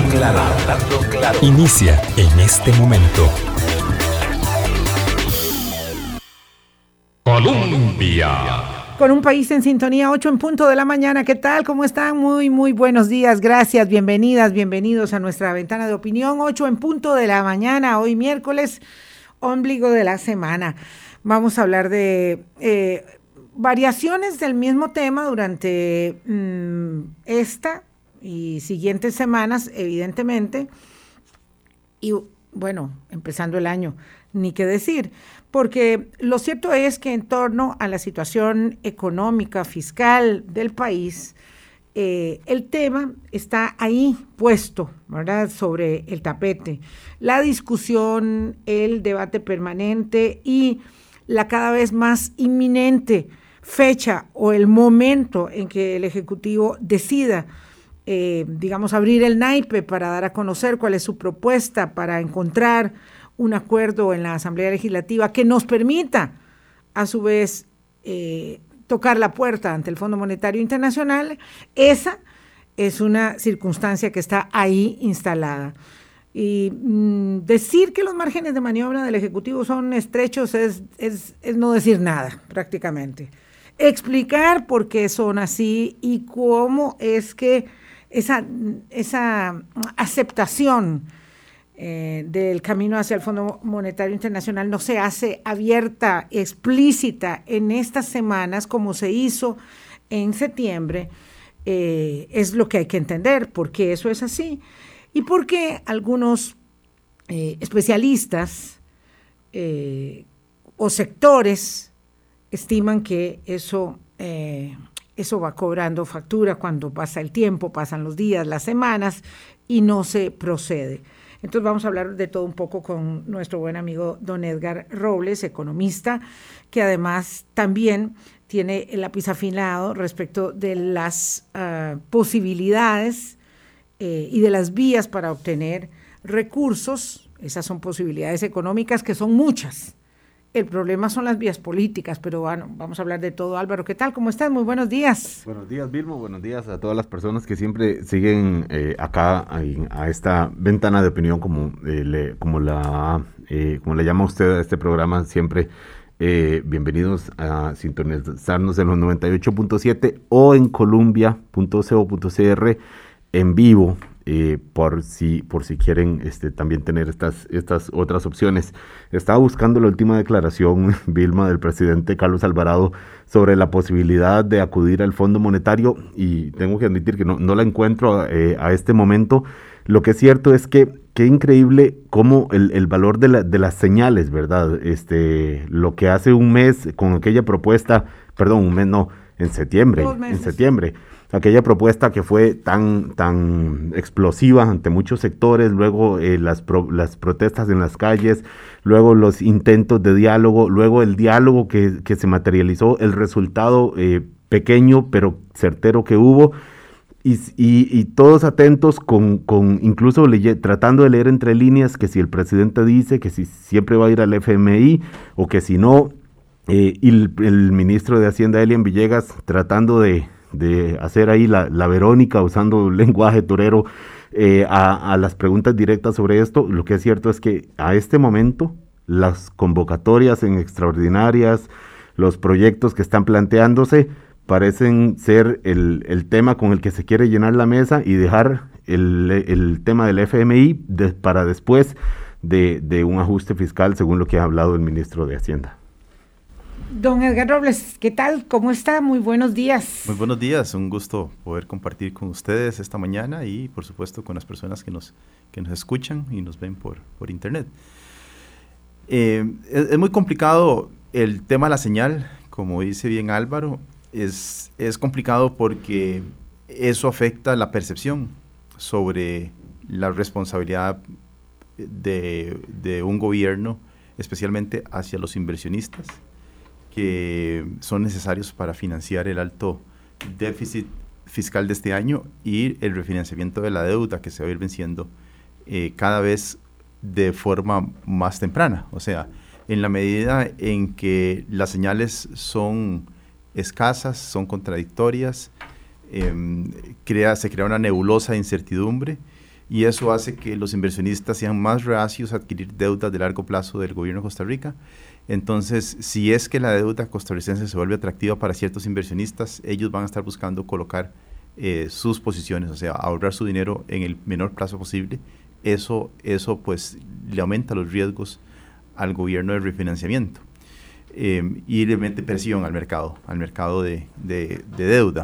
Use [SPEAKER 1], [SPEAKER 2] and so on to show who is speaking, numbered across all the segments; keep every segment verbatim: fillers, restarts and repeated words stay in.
[SPEAKER 1] claro, hablando claro. Inicia en este momento. Colombia.
[SPEAKER 2] Con un país en sintonía, ocho en punto de la mañana. ¿Qué tal? ¿Cómo están? Muy, muy buenos días. Gracias, bienvenidas, bienvenidos a nuestra ventana de opinión. ocho en punto de la mañana, hoy miércoles, ombligo de la semana. Vamos a hablar de eh, variaciones del mismo tema durante mmm, esta y siguientes semanas, evidentemente. Y bueno, empezando el año, ni qué decir. Porque lo cierto es que en torno a la situación económica, fiscal del país, eh, el tema está ahí puesto, ¿verdad?, sobre el tapete. La discusión, el debate permanente y la cada vez más inminente fecha o el momento en que el Ejecutivo decida, eh, digamos, abrir el naipe para dar a conocer cuál es su propuesta, para encontrar un acuerdo en la Asamblea Legislativa que nos permita, a su vez, eh, tocar la puerta ante el Fondo Monetario Internacional. Esa es una circunstancia que está ahí instalada. Y mmm, decir que los márgenes de maniobra del Ejecutivo son estrechos es, es, es no decir nada, prácticamente. Explicar por qué son así y cómo es que esa, esa aceptación Eh, del camino hacia el Fondo Monetario Internacional no se hace abierta, explícita en estas semanas como se hizo en septiembre, eh, es lo que hay que entender, por qué eso es así y por qué algunos eh, especialistas eh, o sectores estiman que eso, eh, eso va cobrando factura cuando pasa el tiempo, pasan los días, las semanas y no se procede. Entonces vamos a hablar de todo un poco con nuestro buen amigo don Edgar Robles, economista, que además también tiene el lápiz afilado respecto de las uh, posibilidades eh, y de las vías para obtener recursos. Esas son posibilidades económicas que son muchas. El problema son las vías políticas, pero bueno, vamos a hablar de todo. Álvaro, ¿qué tal? ¿Cómo estás? Muy buenos días.
[SPEAKER 3] Buenos días, Vilma. Buenos días a todas las personas que siempre siguen eh, acá a, a esta ventana de opinión, como, eh, le, como, la, eh, como le llama usted a este programa siempre. Eh, bienvenidos a sintonizarnos en los noventa y ocho punto siete o en columbia punto co punto cr en vivo. Eh, por si por si quieren este, también tener estas, estas otras opciones. Estaba buscando la última declaración, Vilma, del presidente Carlos Alvarado sobre la posibilidad de acudir al Fondo Monetario y tengo que admitir que no, no la encuentro eh, a este momento. Lo que es cierto es que qué increíble cómo el, el valor de, la, de las señales, ¿verdad? Este, lo que hace un mes con aquella propuesta, perdón, un mes no, en septiembre, en septiembre. Aquella propuesta que fue tan, tan explosiva ante muchos sectores, luego eh, las, pro, las protestas en las calles, luego los intentos de diálogo, luego el diálogo que, que se materializó, el resultado eh, pequeño pero certero que hubo, y, y, y todos atentos con, con incluso leye, tratando de leer entre líneas que si el presidente dice que si siempre va a ir al F M I o que si no, eh, y el, el ministro de Hacienda, Elian Villegas, tratando de de hacer ahí la, la Verónica usando lenguaje torero eh, a, a las preguntas directas sobre esto. Lo que es cierto es que a este momento las convocatorias en extraordinarias, los proyectos que están planteándose parecen ser el, el tema con el que se quiere llenar la mesa y dejar el, el tema del F M I de, para después de, de un ajuste fiscal, según lo que ha hablado el ministro de Hacienda.
[SPEAKER 2] Don Edgar Robles, ¿qué tal? ¿Cómo está? Muy buenos días.
[SPEAKER 4] Muy buenos días, un gusto poder compartir con ustedes esta mañana y por supuesto con las personas que nos, que nos escuchan y nos ven por, por internet. Eh, es, es muy complicado el tema de la señal, como dice bien Álvaro, es, es complicado porque eso afecta la percepción sobre la responsabilidad de, de un gobierno, especialmente hacia los inversionistas, que son necesarios para financiar el alto déficit fiscal de este año y el refinanciamiento de la deuda que se va a ir venciendo eh, cada vez de forma más temprana. O sea, en la medida en que las señales son escasas, son contradictorias, eh, crea, se crea una nebulosa de incertidumbre y eso hace que los inversionistas sean más reacios a adquirir deudas de largo plazo del gobierno de Costa Rica. Entonces, si es que la deuda costarricense se vuelve atractiva para ciertos inversionistas, ellos van a estar buscando colocar eh, sus posiciones, o sea, ahorrar su dinero en el menor plazo posible. Eso, eso pues le aumenta los riesgos al gobierno de refinanciamiento eh, y le mete presión al mercado, al mercado de, de, de deuda.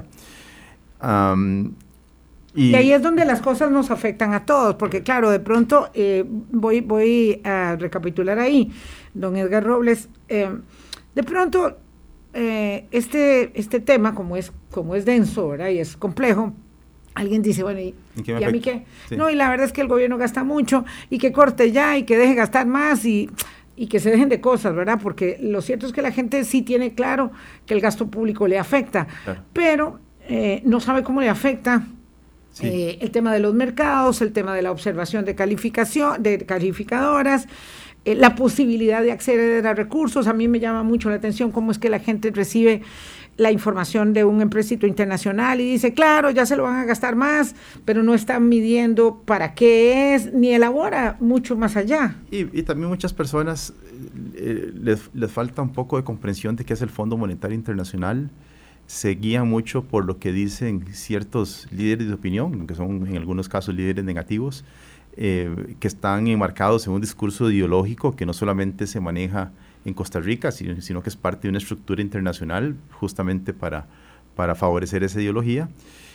[SPEAKER 4] Um,
[SPEAKER 2] Y, y ahí es donde las cosas nos afectan a todos, porque claro, de pronto eh, voy, voy a recapitular ahí, don Edgar Robles, eh, de pronto eh, este, este tema, como es, como es denso, ¿verdad? Y es complejo, alguien dice, bueno, ¿y, ¿y a mí qué? Sí. No, y la verdad es que el gobierno gasta mucho, y que corte ya, y que deje gastar más, y, y que se dejen de cosas, ¿verdad? Porque lo cierto es que la gente sí tiene claro que el gasto público le afecta, claro. pero eh, no sabe cómo le afecta. Sí. Eh, el tema de los mercados, el tema de la observación de calificación, de calificadoras, eh, la posibilidad de acceder a recursos. A mí me llama mucho la atención cómo es que la gente recibe la información de un empréstito internacional y dice, claro, ya se lo van a gastar más, pero no están midiendo para qué es, ni elabora mucho más allá.
[SPEAKER 4] Y, y también muchas personas eh, les, les falta un poco de comprensión de qué es el Fondo Monetario Internacional. Se guían mucho por lo que dicen ciertos líderes de opinión, que son en algunos casos líderes negativos, eh, que están enmarcados en un discurso ideológico que no solamente se maneja en Costa Rica, sino, sino que es parte de una estructura internacional justamente para, para favorecer esa ideología.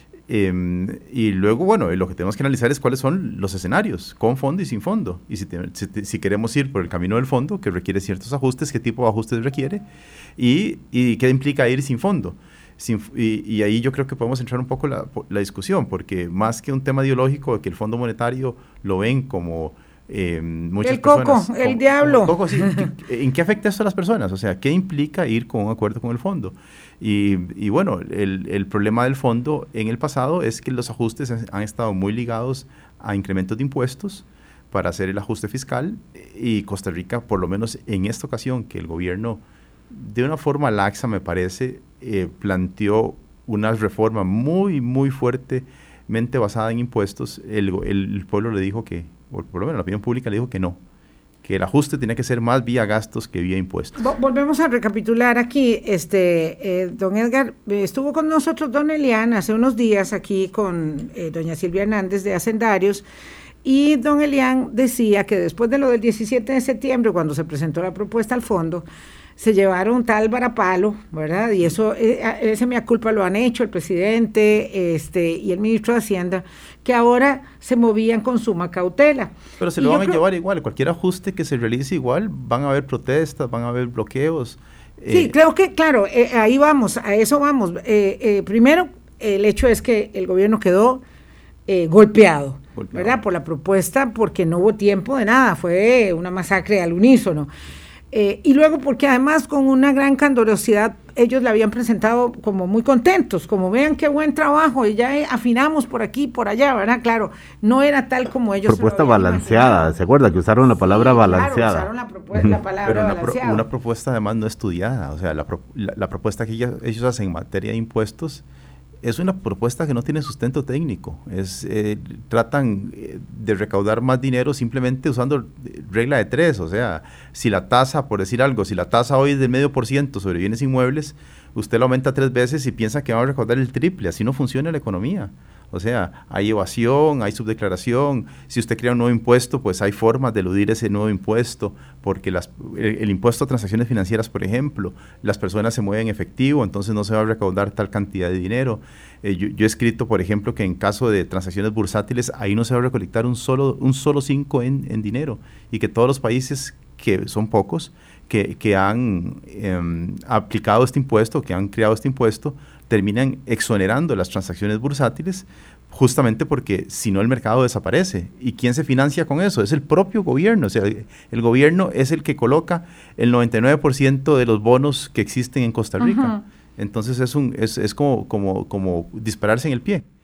[SPEAKER 4] Eh, y luego, bueno, lo que tenemos que analizar es cuáles son los escenarios, con fondo y sin fondo. Y si, te, si, te, si queremos ir por el camino del fondo, que requiere ciertos ajustes, qué tipo de ajustes requiere, y, y qué implica ir sin fondo. Sin, y, y ahí yo creo que podemos entrar un poco la, la discusión, porque más que un tema ideológico, de que el Fondo Monetario lo ven como eh, muchas
[SPEAKER 2] el coco,
[SPEAKER 4] personas,
[SPEAKER 2] el
[SPEAKER 4] como,
[SPEAKER 2] diablo.
[SPEAKER 4] Como coco, sí, ¿en qué afecta esto a las personas? O sea, ¿qué implica ir con un acuerdo con el fondo? Y, y bueno, el, el problema del fondo en el pasado es que los ajustes han estado muy ligados a incrementos de impuestos para hacer el ajuste fiscal, y Costa Rica, por lo menos en esta ocasión, que el gobierno de una forma laxa, me parece, eh, planteó una reforma muy, muy fuertemente basada en impuestos. El, el, el pueblo le dijo que, o por lo menos la opinión pública le dijo que no, que el ajuste tenía que ser más vía gastos que vía impuestos.
[SPEAKER 2] Volvemos a recapitular aquí, este, eh, don Edgar, eh, estuvo con nosotros don Elian hace unos días aquí con eh, doña Silvia Hernández de Hacendarios, y don Elian decía que después de lo del diecisiete de septiembre, cuando se presentó la propuesta al fondo, se llevaron tal varapalo, ¿verdad? Y eso, eh, ese mea culpa lo han hecho el presidente este, y el ministro de Hacienda, que ahora se movían con suma cautela.
[SPEAKER 4] Pero se
[SPEAKER 2] y
[SPEAKER 4] lo van a
[SPEAKER 2] creo,
[SPEAKER 4] llevar igual, cualquier ajuste que se realice igual, van a haber protestas, van a haber bloqueos.
[SPEAKER 2] Sí, eh, creo que, claro, eh, ahí vamos, a eso vamos. Eh, eh, primero, el hecho es que el gobierno quedó eh, golpeado, golpeado, ¿verdad? Por la propuesta, porque no hubo tiempo de nada, fue una masacre al unísono. Eh, y luego porque además con una gran candorosidad ellos la habían presentado como muy contentos, como vean qué buen trabajo y ya afinamos por aquí por allá, ¿verdad? Claro, no era tal como ellos
[SPEAKER 3] propuesta balanceada, imaginado. ¿Se acuerda que usaron la palabra sí, balanceada?
[SPEAKER 2] Claro, usaron la, propu- la palabra
[SPEAKER 4] Pero una
[SPEAKER 2] balanceada.
[SPEAKER 4] Pro, una propuesta además no estudiada, o sea, la, pro, la, la propuesta que ellos, ellos hacen en materia de impuestos es una propuesta que no tiene sustento técnico. Es, eh, tratan eh, de recaudar más dinero simplemente usando regla de tres. O sea, si la tasa, por decir algo, si la tasa hoy es del medio por ciento sobre bienes inmuebles, usted la aumenta tres veces y piensa que va a recaudar el triple. Así no funciona la economía. O sea, hay evasión, hay subdeclaración. Si usted crea un nuevo impuesto, pues hay formas de eludir ese nuevo impuesto, porque las, el, el impuesto a transacciones financieras, por ejemplo, las personas se mueven en efectivo, entonces no se va a recaudar tal cantidad de dinero. Eh, yo, yo he escrito, por ejemplo, que en caso de transacciones bursátiles, ahí no se va a recolectar un solo, un solo cinco en, en dinero, y que todos los países, que son pocos, que, que han eh, aplicado este impuesto, que han creado este impuesto, terminan exonerando las transacciones bursátiles, justamente porque si no el mercado desaparece. ¿Y quién se financia con eso? Es el propio gobierno. O sea, el gobierno es el que coloca el noventa y nueve por ciento de los bonos que existen en Costa Rica. Uh-huh. Entonces es, un, es, es como, como, como dispararse en el pie.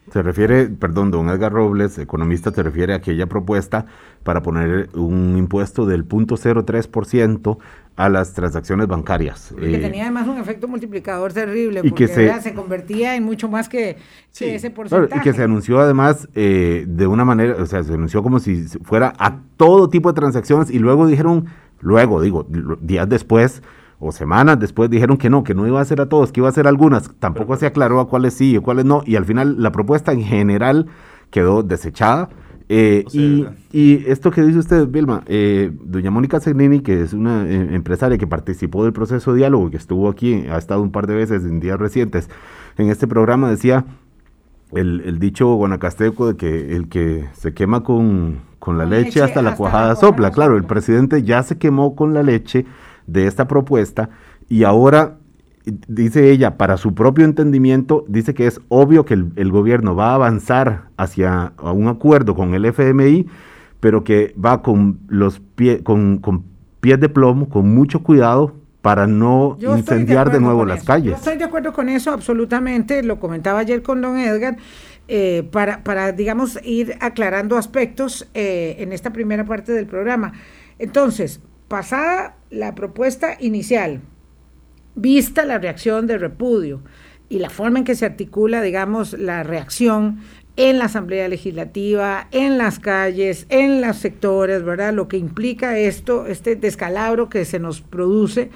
[SPEAKER 3] Se refiere, perdón, don Edgar Robles, economista, se refiere a aquella propuesta para poner un impuesto del cero punto cero tres por ciento a las transacciones bancarias.
[SPEAKER 2] Que eh, tenía además un efecto multiplicador terrible, y porque que se, se convertía en mucho más que, sí, que ese porcentaje.
[SPEAKER 3] Claro, y que se anunció además eh, de una manera, o sea, se anunció como si fuera a todo tipo de transacciones, y luego dijeron, luego digo, días después, o semanas después dijeron que no, que no iba a ser a todos, que iba a ser a algunas, tampoco Pero, se aclaró a cuáles sí y a cuáles no, y al final la propuesta en general quedó desechada. Eh, o sea, y, y esto que dice usted, Vilma, eh, doña Mónica Zegnini, que es una eh, empresaria que participó del proceso de diálogo, que estuvo aquí, ha estado un par de veces en días recientes en este programa, decía el, el dicho guanacasteco de que el que se quema con, con la con leche, leche hasta, hasta la cuajada la sopla. Claro, el presidente ya se quemó con la leche de esta propuesta, y ahora, dice ella, para su propio entendimiento, dice que es obvio que el, el gobierno va a avanzar hacia a un acuerdo con el F M I, pero que va con los pie, con, con pies de plomo, con mucho cuidado, para no Yo incendiar de, de nuevo las
[SPEAKER 2] eso.
[SPEAKER 3] calles.
[SPEAKER 2] Yo estoy de acuerdo con eso, absolutamente, lo comentaba ayer con don Edgar, eh, para, para, digamos, ir aclarando aspectos eh, en esta primera parte del programa. Entonces, pasada la propuesta inicial, vista la reacción de repudio y la forma en que se articula, digamos, la reacción en la Asamblea Legislativa, en las calles, en los sectores, ¿verdad? Lo que implica esto, este descalabro que se nos produce.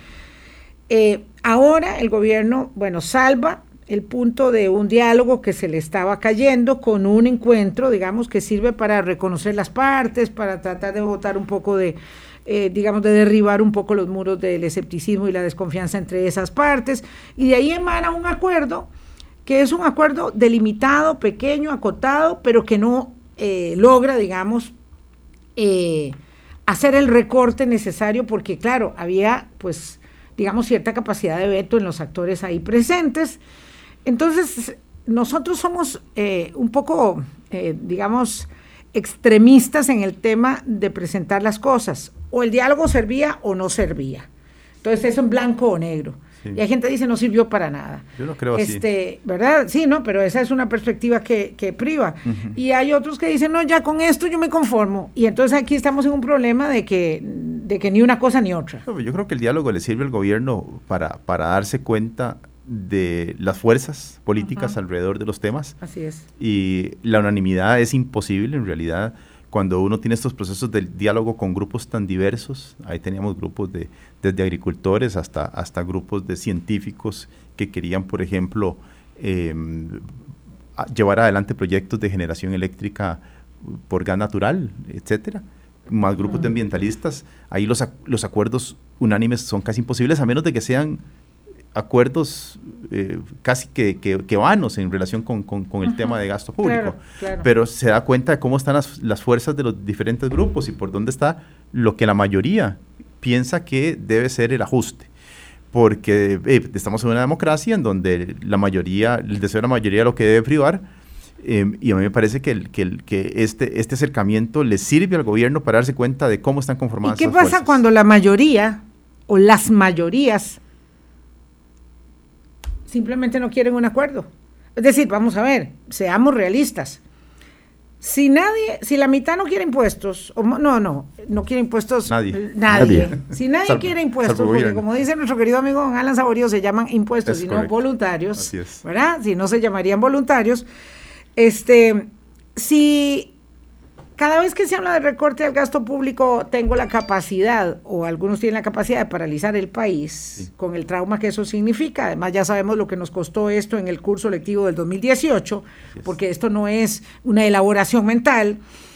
[SPEAKER 2] Eh, ahora el gobierno, bueno, salva el punto de un diálogo que se le estaba cayendo con un encuentro, digamos, que sirve para reconocer las partes, para tratar de botar un poco de... Eh, digamos, de derribar un poco los muros del escepticismo y la desconfianza entre esas partes, y de ahí emana un acuerdo, que es un acuerdo delimitado, pequeño, acotado, pero que no eh, logra, digamos, eh, hacer el recorte necesario, porque claro, había, pues, digamos, cierta capacidad de veto en los actores ahí presentes. Entonces, nosotros somos eh, un poco, eh, digamos, extremistas en el tema de presentar las cosas. O el diálogo servía o no servía. Entonces eso en blanco o negro. Sí. Y hay gente que dice no sirvió para nada.
[SPEAKER 4] Yo no creo
[SPEAKER 2] este,
[SPEAKER 4] así.
[SPEAKER 2] ¿Verdad? Sí, no, pero esa es una perspectiva que, que priva. Uh-huh. Y hay otros que dicen, no, ya con esto yo me conformo. Y entonces aquí estamos en un problema de que, de que ni una cosa ni otra.
[SPEAKER 4] Yo creo que el diálogo le sirve al gobierno para, para darse cuenta de las fuerzas políticas uh-huh. alrededor de los temas.
[SPEAKER 2] Así es.
[SPEAKER 4] Y la unanimidad es imposible en realidad. Cuando uno tiene estos procesos de diálogo con grupos tan diversos, ahí teníamos grupos de, desde agricultores hasta, hasta grupos de científicos que querían, por ejemplo, eh, llevar adelante proyectos de generación eléctrica por gas natural, etcétera, más grupos uh-huh. de ambientalistas. Ahí los, los acuerdos unánimes son casi imposibles, a menos de que sean acuerdos eh, casi que, que, que vanos en relación con, con, con el uh-huh. tema de gasto público,
[SPEAKER 2] claro, claro.
[SPEAKER 4] Pero se da cuenta de cómo están las, las fuerzas de los diferentes grupos y por dónde está lo que la mayoría piensa que debe ser el ajuste, porque eh, estamos en una democracia en donde la mayoría, el deseo de la mayoría es lo que debe privar, eh, y a mí me parece que, el, que, el, que este, este acercamiento le sirve al gobierno para darse cuenta de cómo están conformadas.
[SPEAKER 2] ¿Y qué pasa
[SPEAKER 4] fuerzas?
[SPEAKER 2] Cuando la mayoría o las mayorías simplemente no quieren un acuerdo? Es decir, vamos a ver, seamos realistas. Si nadie, si la mitad no quiere impuestos, o no, no, no quiere impuestos,
[SPEAKER 4] nadie.
[SPEAKER 2] nadie. nadie. Si nadie
[SPEAKER 4] salvo,
[SPEAKER 2] quiere impuestos, porque gobierno. Como dice nuestro querido amigo don Alan Saborío, se llaman impuestos es y correcto. No voluntarios,
[SPEAKER 4] Así es.
[SPEAKER 2] ¿verdad? Si no se llamarían voluntarios. Este, si cada vez que se habla de recorte del gasto público, tengo la capacidad, o algunos tienen la capacidad de paralizar el país, sí. con el trauma que eso significa. Además, ya sabemos lo que nos costó esto en el curso lectivo del dos mil dieciocho, yes. porque esto no es una elaboración mental.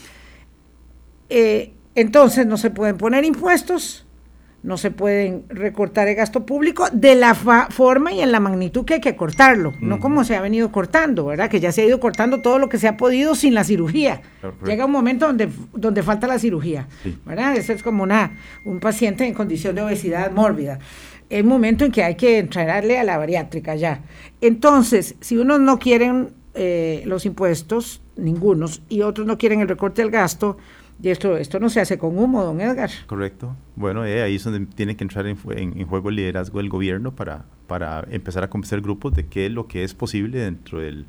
[SPEAKER 2] Eh, entonces, no se pueden poner impuestos, no se pueden recortar el gasto público de la fa- forma y en la magnitud que hay que cortarlo, mm. no como se ha venido cortando, ¿verdad? Que ya se ha ido cortando todo lo que se ha podido sin la cirugía. Perfecto. Llega un momento donde, donde falta la cirugía, sí. ¿verdad? Eso es como una, un paciente en condición de obesidad mórbida. Es un momento en que hay que entrarle a la bariátrica ya. Entonces, si unos no quieren eh, los impuestos, ningunos, y otros no quieren el recorte del gasto, y esto, esto no se hace con humo, don Edgar.
[SPEAKER 4] Correcto. Bueno, eh, ahí es donde tiene que entrar en, en, en juego el liderazgo del gobierno para, para empezar a convencer grupos de qué es lo que es posible dentro del,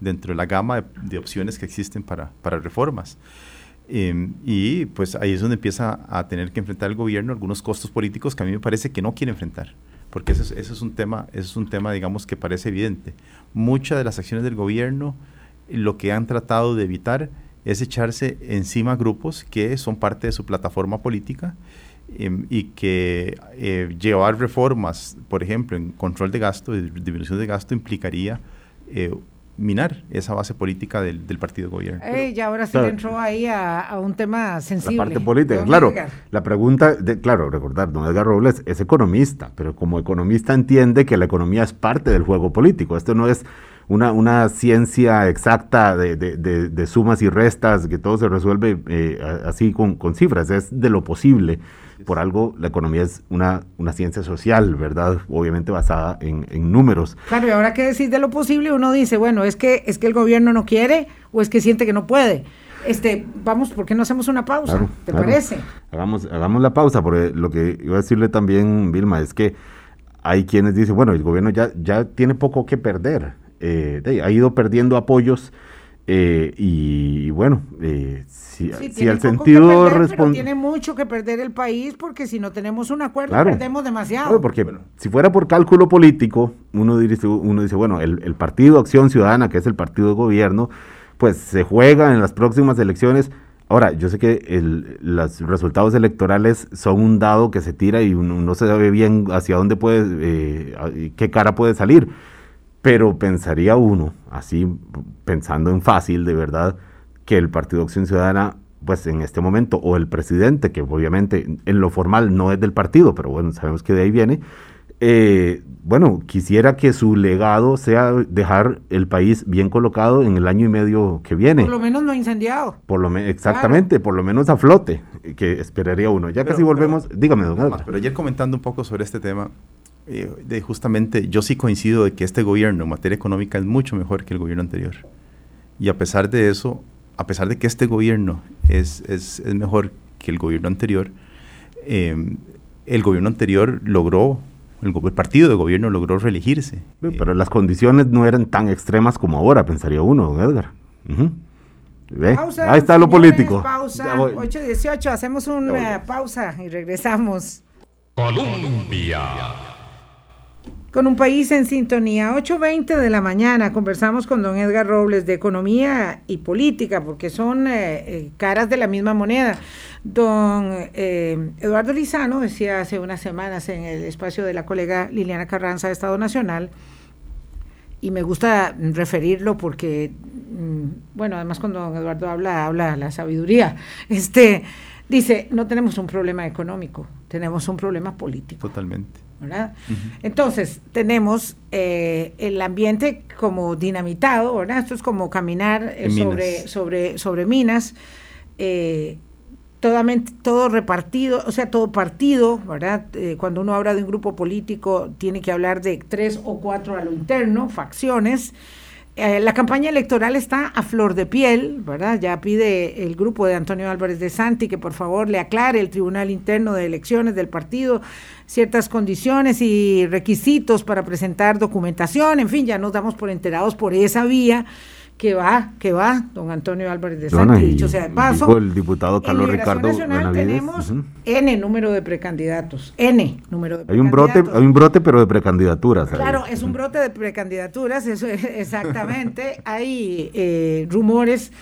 [SPEAKER 4] dentro de la gama de, de opciones que existen para, para reformas. Eh, y pues ahí es donde empieza a tener que enfrentar el gobierno algunos costos políticos que a mí me parece que no quiere enfrentar, porque ese es, ese es un tema, ese es un tema, digamos, que parece evidente. Muchas de las acciones del gobierno lo que han tratado de evitar es echarse encima grupos que son parte de su plataforma política eh, y que eh, llevar reformas, por ejemplo, en control de gasto, disminución de gasto, implicaría eh, minar esa base política del, del partido de gobierno.
[SPEAKER 2] Ey, ya ahora sí
[SPEAKER 3] claro,
[SPEAKER 2] le entró ahí a, a un tema sensible.
[SPEAKER 3] La parte política,
[SPEAKER 2] Don
[SPEAKER 3] claro.
[SPEAKER 2] Edgar.
[SPEAKER 3] La pregunta, de, claro, recordar, don Edgar Robles es economista, pero como economista entiende que la economía es parte del juego político. Esto no es una, una ciencia exacta de, de, de, de sumas y restas, que todo se resuelve eh, así con, con cifras, es de lo posible. Por algo la economía es una, una ciencia social, ¿verdad? Obviamente basada en, en números.
[SPEAKER 2] Claro, y ahora que decir de lo posible, uno dice, bueno, es que es que el gobierno no quiere o es que siente que no puede. Este, vamos, ¿por qué no hacemos una pausa?
[SPEAKER 3] Claro,
[SPEAKER 2] ¿Te
[SPEAKER 3] claro.
[SPEAKER 2] parece?
[SPEAKER 3] Hagamos, hagamos la pausa, porque lo que iba a decirle también, Vilma, es que hay quienes dicen, bueno, el gobierno ya, ya tiene poco que perder, eh, de, ha ido perdiendo apoyos, eh, y bueno, eh, si,
[SPEAKER 2] Sí,
[SPEAKER 3] si al
[SPEAKER 2] tiene poco
[SPEAKER 3] sentido
[SPEAKER 2] que perder, pero
[SPEAKER 3] responde...
[SPEAKER 2] tiene mucho que perder el país, porque si no tenemos un acuerdo,
[SPEAKER 3] Claro.
[SPEAKER 2] perdemos demasiado.
[SPEAKER 3] Claro, porque bueno, si fuera por cálculo político, uno dice, uno dice bueno, el, el Partido Acción Ciudadana, que es el partido de gobierno, pues se juega en las próximas elecciones. Ahora, yo sé que el, los resultados electorales son un dado que se tira y uno no se sabe bien hacia dónde puede, eh, qué cara puede salir, pero pensaría uno, así pensando en fácil, de verdad, que el Partido Acción Ciudadana, pues en este momento, o el presidente, que obviamente en lo formal no es del partido, pero bueno, sabemos que de ahí viene, eh, bueno, quisiera que su legado sea dejar el país bien colocado en el año y medio que viene.
[SPEAKER 2] Por lo menos no incendiado.
[SPEAKER 3] Por lo me- exactamente, claro. Por lo menos a flote, que esperaría uno. Ya
[SPEAKER 4] pero,
[SPEAKER 3] casi volvemos,
[SPEAKER 4] pero,
[SPEAKER 3] dígame, don
[SPEAKER 4] Edgar.
[SPEAKER 3] Edgar.
[SPEAKER 4] Pero ayer comentando un poco sobre este tema, eh, de justamente yo sí coincido de que este gobierno en materia económica es mucho mejor que el gobierno anterior. Y a pesar de eso, a pesar de que este gobierno es, es, es mejor que el gobierno anterior, eh, el gobierno anterior logró, el, el partido de gobierno logró reelegirse.
[SPEAKER 3] Pero eh, las condiciones no eran tan extremas como ahora, pensaría uno, don Edgar. Uh-huh. ¿Ve?
[SPEAKER 2] Pausa,
[SPEAKER 3] ahí está lo
[SPEAKER 2] señores,
[SPEAKER 3] político.
[SPEAKER 2] Pausa, ocho dieciocho, hacemos una pausa y regresamos.
[SPEAKER 1] Colombia.
[SPEAKER 2] Con un país en sintonía, ocho veinte de la mañana, conversamos con don Edgar Robles de economía y política, porque son eh, eh, caras de la misma moneda. Don eh, Eduardo Lizano decía hace unas semanas en el espacio de la colega Liliana Carranza de Estado Nacional, y me gusta referirlo porque, mm, bueno, además cuando don Eduardo habla, habla la sabiduría, este, dice, no tenemos un problema económico, tenemos un problema político.
[SPEAKER 4] Totalmente.
[SPEAKER 2] ¿Verdad? Uh-huh. Entonces, tenemos eh, el ambiente como dinamitado, ¿verdad? Esto es como caminar eh, sobre, sobre, sobre minas, eh, totalmente, todo repartido, o sea, todo partido, ¿verdad? Eh, cuando uno habla de un grupo político, tiene que hablar de tres o cuatro a lo interno, facciones. Eh, la campaña electoral está a flor de piel, ¿verdad? Ya pide el grupo de Antonio Álvarez de Santi que por favor le aclare el Tribunal Interno de Elecciones del partido ciertas condiciones y requisitos para presentar documentación, en fin, ya nos damos por enterados por esa vía que va, que va, don Antonio Álvarez de Santi,
[SPEAKER 3] no,
[SPEAKER 2] dicho sea de paso.
[SPEAKER 3] El diputado Carlos Ricardo
[SPEAKER 2] Nacional
[SPEAKER 3] Benavides.
[SPEAKER 2] Tenemos
[SPEAKER 3] Uh-huh.
[SPEAKER 2] N número de precandidatos, N número de
[SPEAKER 3] hay un
[SPEAKER 2] precandidatos.
[SPEAKER 3] brote, hay un brote pero de precandidaturas.
[SPEAKER 2] Claro,
[SPEAKER 3] ahí.
[SPEAKER 2] es un brote de precandidaturas, eso es exactamente. Hay eh, rumores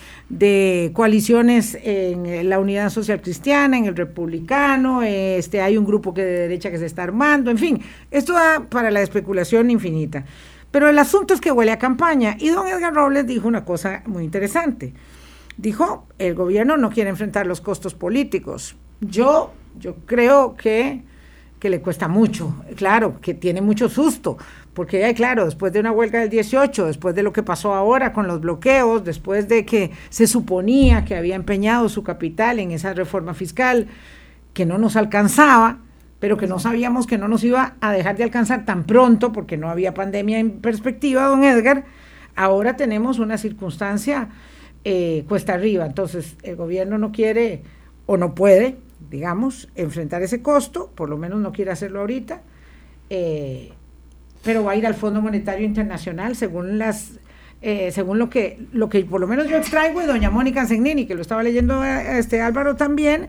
[SPEAKER 2] de coaliciones en la Unidad Social Cristiana, en el Republicano, este, hay un grupo que de derecha que se está armando, en fin, esto da para la especulación infinita. Pero el asunto es que huele a campaña, y don Edgar Robles dijo una cosa muy interesante. Dijo, el gobierno no quiere enfrentar los costos políticos. Yo, yo creo que, que le cuesta mucho, claro, que tiene mucho susto, porque claro, después de una huelga del dieciocho, después de lo que pasó ahora con los bloqueos, después de que se suponía que había empeñado su capital en esa reforma fiscal, que no nos alcanzaba, pero que no sabíamos que no nos iba a dejar de alcanzar tan pronto, porque no había pandemia en perspectiva, don Edgar, ahora tenemos una circunstancia eh, cuesta arriba. Entonces, el gobierno no quiere o no puede, digamos, enfrentar ese costo, por lo menos no quiere hacerlo ahorita, eh, pero va a ir al Fondo Monetario Internacional, según las eh, según lo que, lo que por lo menos yo extraigo de doña Mónica Ansegnini, que lo estaba leyendo este Álvaro también,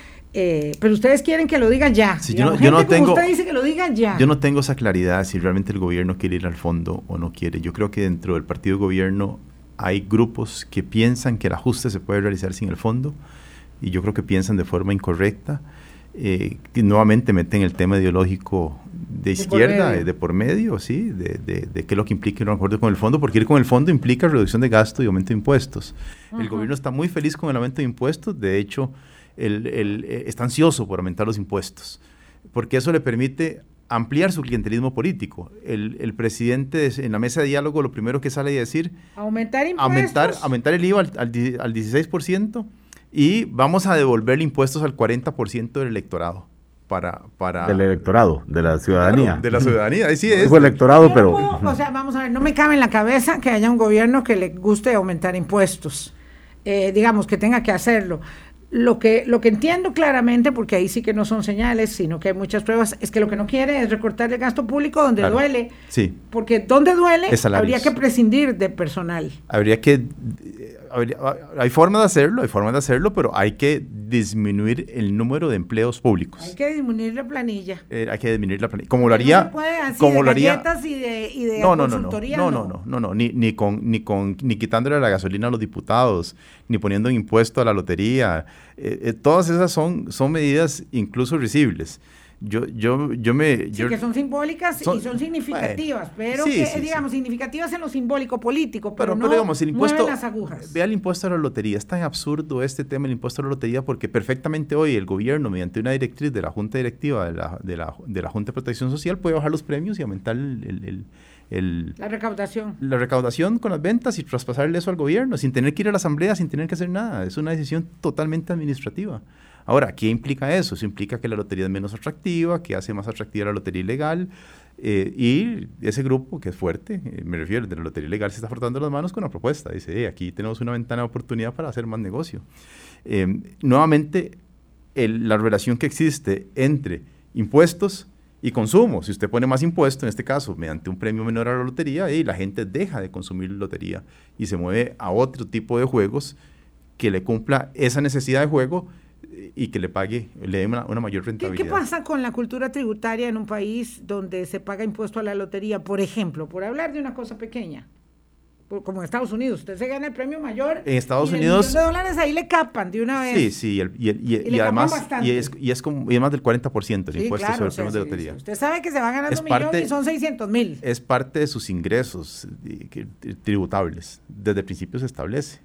[SPEAKER 2] eh, pero ustedes quieren que lo digan ya.
[SPEAKER 4] Sí,
[SPEAKER 2] Digamos,
[SPEAKER 4] yo no, yo
[SPEAKER 2] gente
[SPEAKER 4] no tengo,
[SPEAKER 2] usted dice que lo digan ya.
[SPEAKER 4] Yo no tengo esa claridad si realmente el gobierno quiere ir al fondo o no quiere. Yo creo que dentro del partido de gobierno hay grupos que piensan que el ajuste se puede realizar sin el fondo, y yo creo que piensan de forma incorrecta, eh, que nuevamente meten el tema ideológico de izquierda, de, de por medio, ¿sí? de, de, de qué es lo que implica ir a un acuerdo con el fondo, porque ir con el fondo implica reducción de gasto y aumento de impuestos. Uh-huh. El gobierno está muy feliz con el aumento de impuestos, de hecho, el, el, eh, está ansioso por aumentar los impuestos, porque eso le permite ampliar su clientelismo político. El, el presidente en la mesa de diálogo lo primero que sale a decir,
[SPEAKER 2] aumentar impuestos,
[SPEAKER 4] aumentar, aumentar el I V A al, al, al dieciséis por ciento, y vamos a devolverle impuestos al cuarenta por ciento del electorado. Para, para
[SPEAKER 3] del electorado, de la ciudadanía.
[SPEAKER 4] Claro, de la ciudadanía, ahí sí es.
[SPEAKER 3] Digo electorado, pero...
[SPEAKER 2] Puedo, o sea, vamos a ver, no me cabe en la cabeza que haya un gobierno que le guste aumentar impuestos, eh, digamos, que tenga que hacerlo. Lo que, lo que entiendo claramente, porque ahí sí que no son señales, sino que hay muchas pruebas, es que lo que no quiere es recortar el gasto público donde claro, duele.
[SPEAKER 4] Sí.
[SPEAKER 2] Porque donde duele habría que prescindir de personal.
[SPEAKER 4] Habría que... Habría, hay formas de hacerlo, hay formas de hacerlo, pero hay que disminuir el número de empleos públicos.
[SPEAKER 2] Hay que disminuir la planilla.
[SPEAKER 4] Eh, hay que disminuir la planilla. Como lo haría...
[SPEAKER 2] No se puede así
[SPEAKER 4] como
[SPEAKER 2] de
[SPEAKER 4] lo haría,
[SPEAKER 2] galletas y de, y de
[SPEAKER 4] no, no, no,
[SPEAKER 2] consultoría.
[SPEAKER 4] No, no, no, no, no, no, ni, ni, con, ni, con, ni quitándole la gasolina a los diputados, ni poniendo un impuesto a la lotería. Eh, eh, todas esas son, son medidas incluso risibles. Yo, yo, yo me...
[SPEAKER 2] Sí,
[SPEAKER 4] yo,
[SPEAKER 2] que son simbólicas son, y son significativas, bueno, pero
[SPEAKER 4] sí,
[SPEAKER 2] que,
[SPEAKER 4] sí,
[SPEAKER 2] digamos,
[SPEAKER 4] sí.
[SPEAKER 2] significativas en lo simbólico político, pero, pero no
[SPEAKER 4] pero digamos, el impuesto,
[SPEAKER 2] mueven las agujas.
[SPEAKER 4] Vea el impuesto a la lotería, es tan absurdo este tema, el impuesto a la lotería, porque perfectamente hoy el gobierno, mediante una directriz de la Junta Directiva de la, de la, de la Junta de Protección Social, puede bajar los premios y aumentar el... el, el El,
[SPEAKER 2] la recaudación.
[SPEAKER 4] La recaudación con las ventas y traspasarle eso al gobierno, sin tener que ir a la asamblea, sin tener que hacer nada. Es una decisión totalmente administrativa. Ahora, ¿qué implica eso? Eso implica que la lotería es menos atractiva, que hace más atractiva la lotería ilegal, eh, y ese grupo que es fuerte, eh, me refiero, de la lotería ilegal se está frotando las manos con la propuesta. Dice, eh, aquí tenemos una ventana de oportunidad para hacer más negocio. Eh, nuevamente, el, la relación que existe entre impuestos y consumo. Si usted pone más impuesto, en este caso, mediante un premio menor a la lotería, y la gente deja de consumir lotería y se mueve a otro tipo de juegos que le cumpla esa necesidad de juego y que le pague, le dé una, una mayor rentabilidad.
[SPEAKER 2] ¿Qué, ¿Qué pasa con la cultura tributaria en un país donde se paga impuesto a la lotería, por ejemplo, por hablar de una cosa pequeña? Como en Estados Unidos, usted se gana el premio mayor.
[SPEAKER 4] En Estados
[SPEAKER 2] y
[SPEAKER 4] Unidos.
[SPEAKER 2] El millón de dólares ahí le capan de una vez.
[SPEAKER 4] Sí, sí, y, el, y, el, y,
[SPEAKER 2] y,
[SPEAKER 4] y además, y es, y, es como, y es más del cuarenta por ciento el
[SPEAKER 2] sí,
[SPEAKER 4] impuesto
[SPEAKER 2] claro,
[SPEAKER 4] sobre
[SPEAKER 2] o sea,
[SPEAKER 4] premios
[SPEAKER 2] sí,
[SPEAKER 4] de lotería.
[SPEAKER 2] Sí. Usted sabe que se va ganando
[SPEAKER 4] es
[SPEAKER 2] un
[SPEAKER 4] parte,
[SPEAKER 2] millón y son seiscientos mil.
[SPEAKER 4] Es parte de sus ingresos tributables. Desde el principio se establece.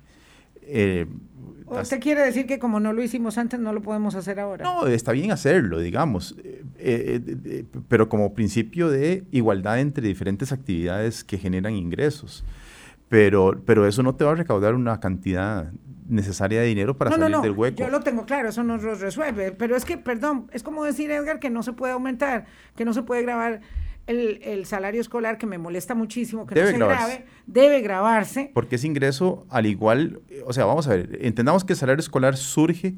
[SPEAKER 4] Eh,
[SPEAKER 2] ¿Usted quiere decir que como no lo hicimos antes, no lo podemos hacer ahora?
[SPEAKER 4] No, está bien hacerlo, digamos, eh, eh, eh, pero como principio de igualdad entre diferentes actividades que generan ingresos. Pero, pero eso no te va a recaudar una cantidad necesaria de dinero para
[SPEAKER 2] no,
[SPEAKER 4] salir
[SPEAKER 2] no, no.
[SPEAKER 4] del hueco.
[SPEAKER 2] Yo lo tengo claro, eso no lo resuelve. Pero es que, perdón, es como decir, Edgar, que no se puede aumentar, que no se puede grabar el, el salario escolar, que me molesta muchísimo, que
[SPEAKER 4] debe
[SPEAKER 2] no se
[SPEAKER 4] grabarse.
[SPEAKER 2] grave, debe grabarse.
[SPEAKER 4] Porque ese ingreso, al igual, o sea, vamos a ver, entendamos que el salario escolar surge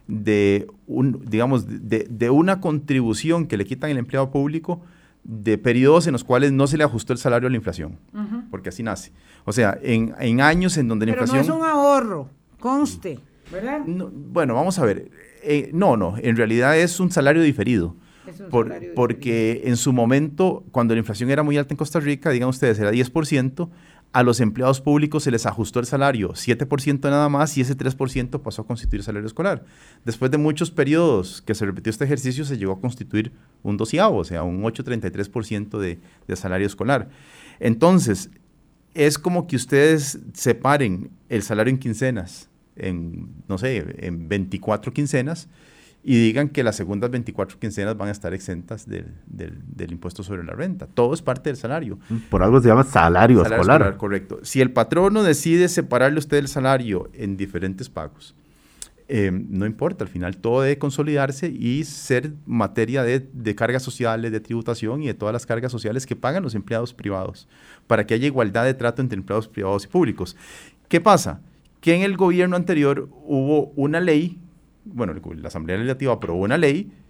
[SPEAKER 4] de, un, digamos, de, de una contribución que le quitan al empleado público de periodos en los cuales no se le ajustó el salario a la inflación, uh-huh. porque así nace. O sea, en, en años en donde la
[SPEAKER 2] Pero
[SPEAKER 4] inflación...
[SPEAKER 2] Pero no es un ahorro, conste, ¿verdad?
[SPEAKER 4] No, bueno, vamos a ver. Eh, no, no, en realidad es un salario diferido.
[SPEAKER 2] Es un
[SPEAKER 4] por,
[SPEAKER 2] salario
[SPEAKER 4] porque
[SPEAKER 2] diferido.
[SPEAKER 4] En su momento, cuando la inflación era muy alta en Costa Rica, digan ustedes, era diez por ciento, a los empleados públicos se les ajustó el salario siete por ciento nada más y ese tres por ciento pasó a constituir salario escolar. Después de muchos periodos que se repitió este ejercicio, se llegó a constituir un doceavo, o sea, un ocho coma treinta y tres por ciento de, de salario escolar. Entonces, es como que ustedes separen el salario en quincenas, en, no sé, en veinticuatro quincenas, y digan que las segundas veinticuatro quincenas van a estar exentas del, del, del impuesto sobre la renta. Todo es parte del salario.
[SPEAKER 3] Por algo se llama salario,
[SPEAKER 4] salario
[SPEAKER 3] escolar.
[SPEAKER 4] escolar. Correcto. Si el patrono decide separarle a usted el salario en diferentes pagos, eh, no importa, al final todo debe consolidarse y ser materia de, de cargas sociales, de tributación y de todas las cargas sociales que pagan los empleados privados, para que haya igualdad de trato entre empleados privados y públicos. ¿Qué pasa? Que en el gobierno anterior hubo una ley, bueno, la Asamblea Legislativa aprobó una ley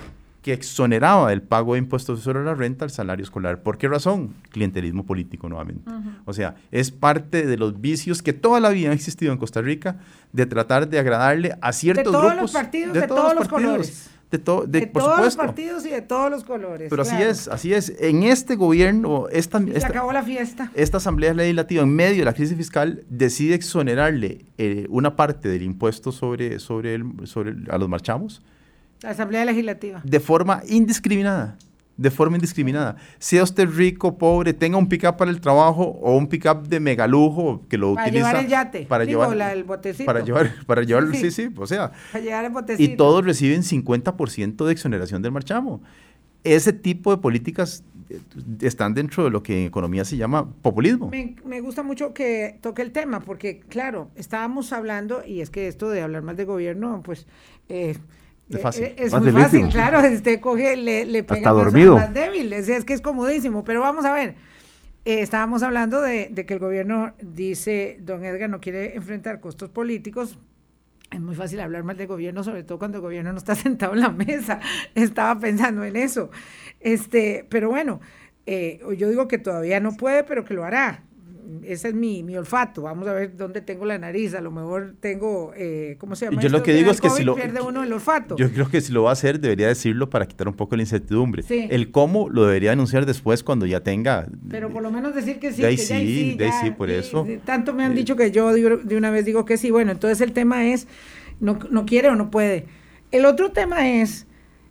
[SPEAKER 4] que exoneraba del pago de impuestos sobre la renta al salario escolar. ¿Por qué razón? Clientelismo político nuevamente. Uh-huh. O sea, es parte de los vicios que toda la vida han existido en Costa Rica de tratar de agradarle a ciertos grupos.
[SPEAKER 2] De todos grupos, los partidos, de, de todos, todos los partidos, colores.
[SPEAKER 4] De, to, de,
[SPEAKER 2] de
[SPEAKER 4] por
[SPEAKER 2] todos
[SPEAKER 4] supuesto.
[SPEAKER 2] los partidos y de todos los colores.
[SPEAKER 4] Pero
[SPEAKER 2] claro.
[SPEAKER 4] así es, así es. En este gobierno, esta,
[SPEAKER 2] Se
[SPEAKER 4] esta,
[SPEAKER 2] acabó la fiesta.
[SPEAKER 4] Esta Asamblea Legislativa, en medio de la crisis fiscal, decide exonerarle eh, una parte del impuesto sobre, sobre, el, sobre el, a los marchamos.
[SPEAKER 2] La Asamblea Legislativa.
[SPEAKER 4] De forma indiscriminada. De forma indiscriminada. Sea usted rico, pobre, tenga un pick-up para el trabajo o un pick-up de megalujo que lo
[SPEAKER 2] para
[SPEAKER 4] utiliza.
[SPEAKER 2] Para llevar el yate.
[SPEAKER 4] Para
[SPEAKER 2] Digo,
[SPEAKER 4] llevar
[SPEAKER 2] la, el botecito.
[SPEAKER 4] Para llevar, para llevar,
[SPEAKER 2] sí,
[SPEAKER 4] sí, sí, o sea.
[SPEAKER 2] Para llevar el botecito.
[SPEAKER 4] Y todos reciben cincuenta por ciento de exoneración del marchamo. Ese tipo de políticas están dentro de lo que en economía se llama populismo.
[SPEAKER 2] Me, me gusta mucho que toque el tema, porque claro, estábamos hablando, y es que esto de hablar más de gobierno, pues... Eh,
[SPEAKER 4] Es fácil.
[SPEAKER 2] Es, es
[SPEAKER 3] más
[SPEAKER 2] muy
[SPEAKER 3] delísimo.
[SPEAKER 2] fácil, claro, usted coge, le, le pega
[SPEAKER 3] hasta
[SPEAKER 2] más,
[SPEAKER 3] dormido.
[SPEAKER 2] más débil, es, es que es comodísimo, pero vamos a ver, eh, estábamos hablando de, de que el gobierno dice, don Edgar no quiere enfrentar costos políticos. Es muy fácil hablar mal del gobierno, sobre todo cuando el gobierno no está sentado en la mesa. Estaba pensando en eso. Este, pero bueno, eh, yo digo que todavía no puede, pero que lo hará. Ese es mi, mi olfato. Vamos a ver dónde tengo la nariz. A lo mejor tengo, eh, ¿cómo se llama?
[SPEAKER 4] Yo
[SPEAKER 2] esto?
[SPEAKER 4] lo que digo es que
[SPEAKER 2] COVID
[SPEAKER 4] si lo
[SPEAKER 2] pierde uno el olfato.
[SPEAKER 4] Yo creo que si lo va a hacer debería decirlo para quitar un poco la incertidumbre.
[SPEAKER 2] Sí.
[SPEAKER 4] El cómo lo debería anunciar después cuando ya tenga.
[SPEAKER 2] Pero por lo menos decir que sí.
[SPEAKER 4] De ahí
[SPEAKER 2] que
[SPEAKER 4] sí,
[SPEAKER 2] ya, sí,
[SPEAKER 4] de ahí
[SPEAKER 2] ya,
[SPEAKER 4] sí, por
[SPEAKER 2] y,
[SPEAKER 4] eso.
[SPEAKER 2] Tanto me han
[SPEAKER 4] eh,
[SPEAKER 2] dicho que yo de una vez digo que sí. Bueno, entonces el tema es no, no quiere o no puede. El otro tema es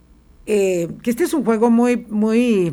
[SPEAKER 2] eh, que este es un juego muy, muy,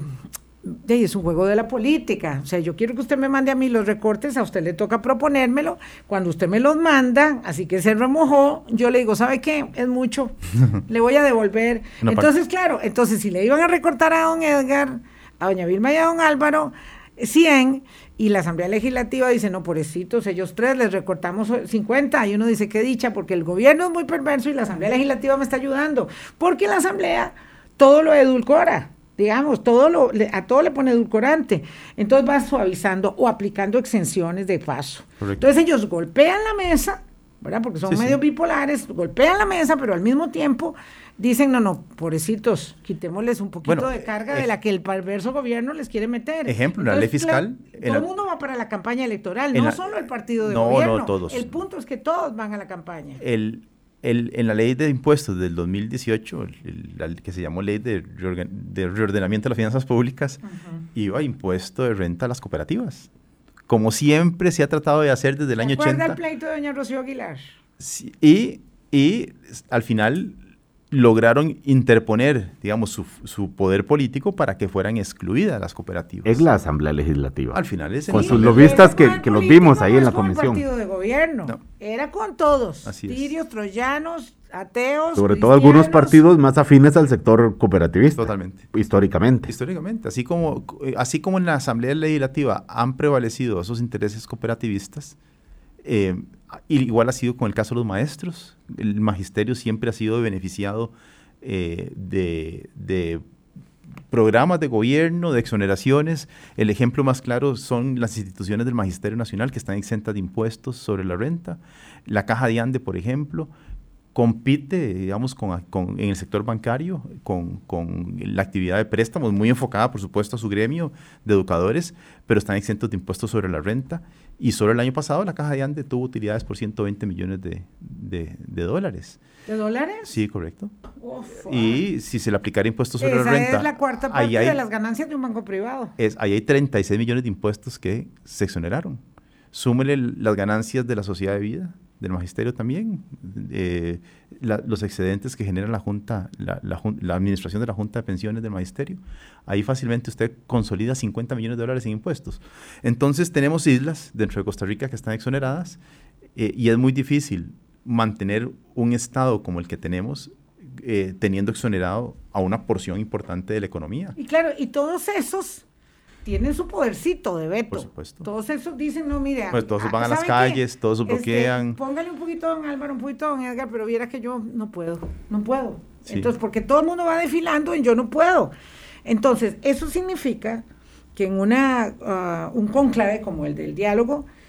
[SPEAKER 2] es un juego de la política. O sea, yo quiero que usted me mande a mí los recortes, a usted le toca proponérmelo. Cuando usted me los manda, así que se remojó, yo le digo, ¿sabe qué? Es mucho, le voy a devolver.
[SPEAKER 4] Una
[SPEAKER 2] entonces, parte. Claro, entonces si le iban a recortar a don Edgar, a doña Vilma y a don Álvaro, cien, y la Asamblea Legislativa dice, no, pobrecitos, ellos tres, les recortamos cincuenta, y uno dice, qué dicha, porque el gobierno es muy perverso y la Asamblea Legislativa me está ayudando, porque la Asamblea todo lo edulcora, digamos, todo lo, a todo le pone edulcorante, entonces va suavizando o aplicando exenciones de paso. Correcto. Entonces ellos golpean la mesa, ¿verdad? Porque son sí, medios sí. bipolares, golpean la mesa, pero al mismo tiempo dicen, no, no, pobrecitos, quitémosles un poquito bueno, de carga eh, de la que el perverso gobierno les quiere meter.
[SPEAKER 4] Ejemplo, entonces, la ley fiscal.
[SPEAKER 2] La, todo el mundo va para la campaña electoral, no la, solo el partido de no, gobierno. No, todos. El punto es que todos van a la campaña.
[SPEAKER 4] El, el, en la ley de impuestos del dos mil dieciocho, el, la, que se llamó Ley de, reorden, de Reordenamiento de las Finanzas Públicas, uh-huh. iba impuesto de renta a las cooperativas. Como siempre se ha tratado de hacer desde el año ochenta.
[SPEAKER 2] ¿Recuerda el pleito de doña Rocío Aguilar?
[SPEAKER 4] Sí, y, y al final lograron interponer, digamos, su, su poder político para que fueran excluidas las cooperativas.
[SPEAKER 3] Es la Asamblea Legislativa.
[SPEAKER 4] Al final es el
[SPEAKER 3] con sus lobistas que, que los vimos ahí en la comisión.
[SPEAKER 2] No era con el partido de gobierno, no. Era con todos,
[SPEAKER 4] Así
[SPEAKER 2] tirios,
[SPEAKER 4] es.
[SPEAKER 2] troyanos, ateos,
[SPEAKER 3] sobre todo algunos partidos más afines al sector cooperativista.
[SPEAKER 4] Totalmente.
[SPEAKER 3] Históricamente.
[SPEAKER 4] Históricamente. Así como, así como en la Asamblea Legislativa han prevalecido esos intereses cooperativistas, eh, igual ha sido con el caso de los maestros. El magisterio siempre ha sido beneficiado eh, de, de programas de gobierno, de exoneraciones. El ejemplo más claro son las instituciones del Magisterio Nacional que están exentas de impuestos sobre la renta. La Caja de Ande, por ejemplo, compite, digamos, con, con, en el sector bancario, con, con la actividad de préstamos, muy enfocada, por supuesto, a su gremio de educadores, pero están exentos de impuestos sobre la renta. Y solo el año pasado la Caja de Ande tuvo utilidades por ciento veinte millones de, de, de dólares.
[SPEAKER 2] ¿De dólares?
[SPEAKER 4] Sí, correcto.
[SPEAKER 2] Uf,
[SPEAKER 4] y si se le aplicara impuestos sobre
[SPEAKER 2] Esa
[SPEAKER 4] la renta...
[SPEAKER 2] es la cuarta parte hay, de las ganancias de un banco privado.
[SPEAKER 4] Es, ahí hay treinta y seis millones de impuestos que se exoneraron. Súmele las ganancias de la sociedad de vida, del magisterio también, eh, la, los excedentes que genera la junta, la, la, la administración de la Junta de Pensiones del Magisterio. Ahí fácilmente usted consolida cincuenta millones de dólares en impuestos. Entonces tenemos islas dentro de Costa Rica que están exoneradas eh, y es muy difícil mantener un estado como el que tenemos eh, teniendo exonerado a una porción importante de la economía.
[SPEAKER 2] Y claro, y todos esos tienen su podercito de veto.
[SPEAKER 4] Por supuesto.
[SPEAKER 2] Todos esos dicen, no, mire...
[SPEAKER 4] Pues todos van a las calles, todos se bloquean.
[SPEAKER 2] Este, póngale un poquito a don Álvaro, un poquito a don Edgar, pero viera que yo no puedo, no puedo.
[SPEAKER 4] Sí.
[SPEAKER 2] Entonces, porque todo el mundo va desfilando y yo no puedo. Entonces, eso significa que en una uh, un cónclave como el del diálogo,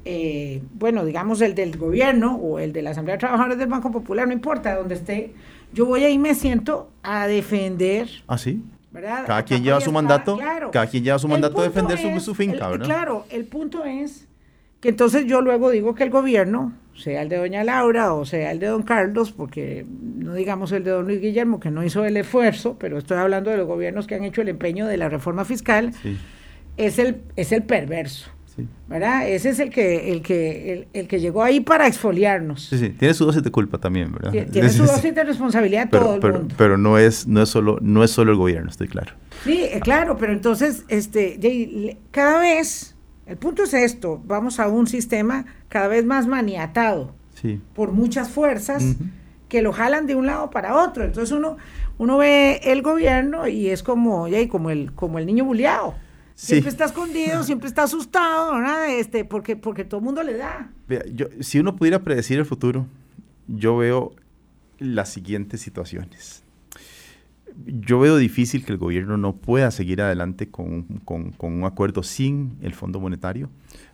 [SPEAKER 2] eh, bueno, digamos el del gobierno o el de la Asamblea de Trabajadores del Banco Popular, no importa donde esté, yo voy ahí y me siento a defender.
[SPEAKER 4] ¿Ah, sí?
[SPEAKER 2] ¿Verdad?
[SPEAKER 4] Cada quien lleva su mandato,
[SPEAKER 2] claro.
[SPEAKER 4] cada quien lleva su mandato a defender
[SPEAKER 2] es,
[SPEAKER 4] su, su finca,
[SPEAKER 2] el,
[SPEAKER 4] ¿verdad?
[SPEAKER 2] Claro, el punto es que entonces yo luego digo que el gobierno, sea el de doña Laura o sea el de don Carlos, porque no digamos el de don Luis Guillermo, que no hizo el esfuerzo, pero estoy hablando de los gobiernos que han hecho el empeño de la reforma fiscal, sí. es, el, es el perverso. Sí. ¿Verdad? Ese es el que el que el, el que llegó ahí para exfoliarnos.
[SPEAKER 4] Sí, sí, tiene su dosis de culpa también, ¿verdad?
[SPEAKER 2] Tiene, tiene su dosis de responsabilidad
[SPEAKER 4] pero,
[SPEAKER 2] todo el
[SPEAKER 4] pero,
[SPEAKER 2] mundo.
[SPEAKER 4] Pero no es no es solo no es solo el gobierno, estoy claro.
[SPEAKER 2] Sí, eh, claro, pero entonces este cada vez el punto es esto, vamos a un sistema cada vez más maniatado sí. por muchas fuerzas uh-huh. que lo jalan de un lado para otro. Entonces uno uno ve el gobierno y es como ya como el como el niño buleado. Siempre sí. está escondido, siempre está asustado, ¿verdad? Este, porque, porque todo el mundo le da.
[SPEAKER 4] Vea, yo, si uno pudiera predecir el futuro, yo veo las siguientes situaciones. Yo veo difícil que el gobierno no pueda seguir adelante con, con, con un acuerdo sin el Fondo Monetario.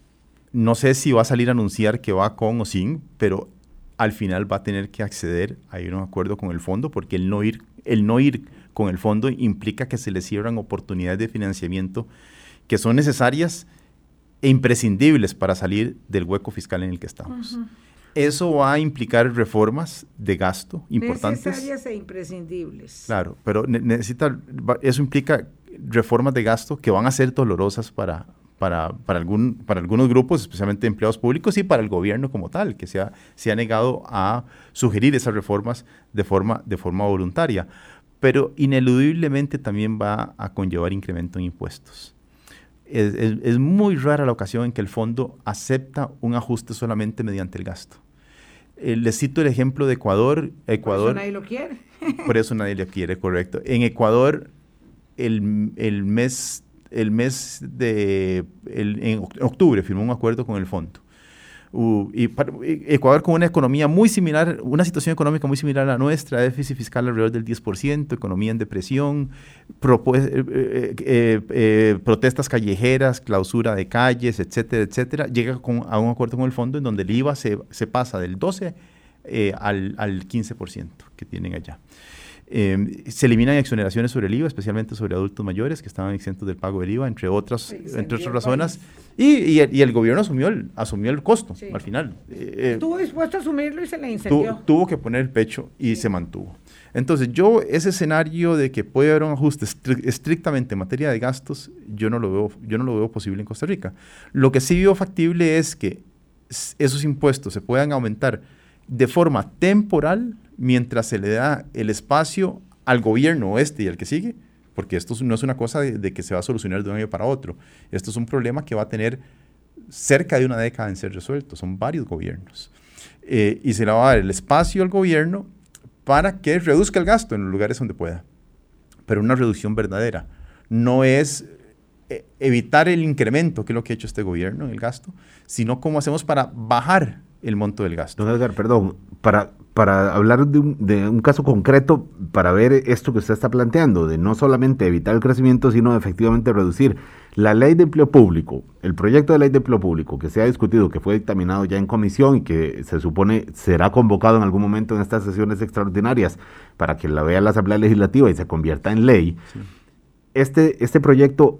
[SPEAKER 4] No sé si va a salir a anunciar que va con o sin, pero al final va a tener que acceder a ir a un acuerdo con el fondo, porque el no ir, el no ir con el fondo implica que se le cierran oportunidades de financiamiento que son necesarias e imprescindibles para salir del hueco fiscal en el que estamos. Uh-huh. Eso va a implicar reformas de gasto importantes.
[SPEAKER 2] Necesarias e imprescindibles.
[SPEAKER 4] Claro, pero ne- necesita, eso implica reformas de gasto que van a ser dolorosas para, para, para, algún, para algunos grupos, especialmente empleados públicos, y para el gobierno como tal, que se ha, se ha negado a sugerir esas reformas de forma, de forma voluntaria. Pero ineludiblemente también va a conllevar incremento en impuestos. Es, es, es muy rara la ocasión en que el fondo acepta un ajuste solamente mediante el gasto. Eh, les cito el ejemplo de Ecuador. Ecuador.
[SPEAKER 2] Por eso nadie lo quiere.
[SPEAKER 4] Por eso nadie lo quiere, correcto. En Ecuador, el, el mes, el mes de el, en octubre firmó un acuerdo con el fondo. Uh, y para, Ecuador con una economía muy similar, una situación económica muy similar a la nuestra, déficit fiscal alrededor del diez por ciento, economía en depresión, propu- eh, eh, eh, protestas callejeras, clausura de calles, etcétera, etcétera, llega con, a un acuerdo con el fondo en donde el I V A se, se pasa del doce eh, al, al quince por ciento que tienen allá. Eh, se eliminan exoneraciones sobre el I V A, especialmente sobre adultos mayores que estaban exentos del pago del I V A, entre otras, sí, entre otras razones. Y, y, el, y el gobierno asumió el, asumió el costo sí. al final.
[SPEAKER 2] Eh, Estuvo dispuesto a asumirlo y se le incendió.
[SPEAKER 4] Tu, tuvo que poner el pecho y sí. se mantuvo. Entonces, yo ese escenario de que puede haber un ajuste estri- estrictamente en materia de gastos, yo no, lo veo, yo no lo veo posible en Costa Rica. Lo que sí veo factible es que esos impuestos se puedan aumentar de forma temporal mientras se le da el espacio al gobierno este y al que sigue, porque esto no es una cosa de, de que se va a solucionar de un año para otro. Esto es un problema que va a tener cerca de una década en ser resuelto. Son varios gobiernos. Eh, y se le va a dar el espacio al gobierno para que reduzca el gasto en los lugares donde pueda. Pero una reducción verdadera. No es eh, evitar el incremento, que es lo que ha hecho este gobierno en el gasto, sino cómo hacemos para bajar el monto del gasto.
[SPEAKER 3] Don Edgar, perdón, para, para hablar de un, de un caso concreto, para ver esto que usted está planteando, de no solamente evitar el crecimiento, sino efectivamente reducir. La ley de empleo público, el proyecto de ley de empleo público que se ha discutido, que fue dictaminado ya en comisión y que se supone será convocado en algún momento en estas sesiones extraordinarias para que la vea la Asamblea Legislativa y se convierta en ley, sí. este, este proyecto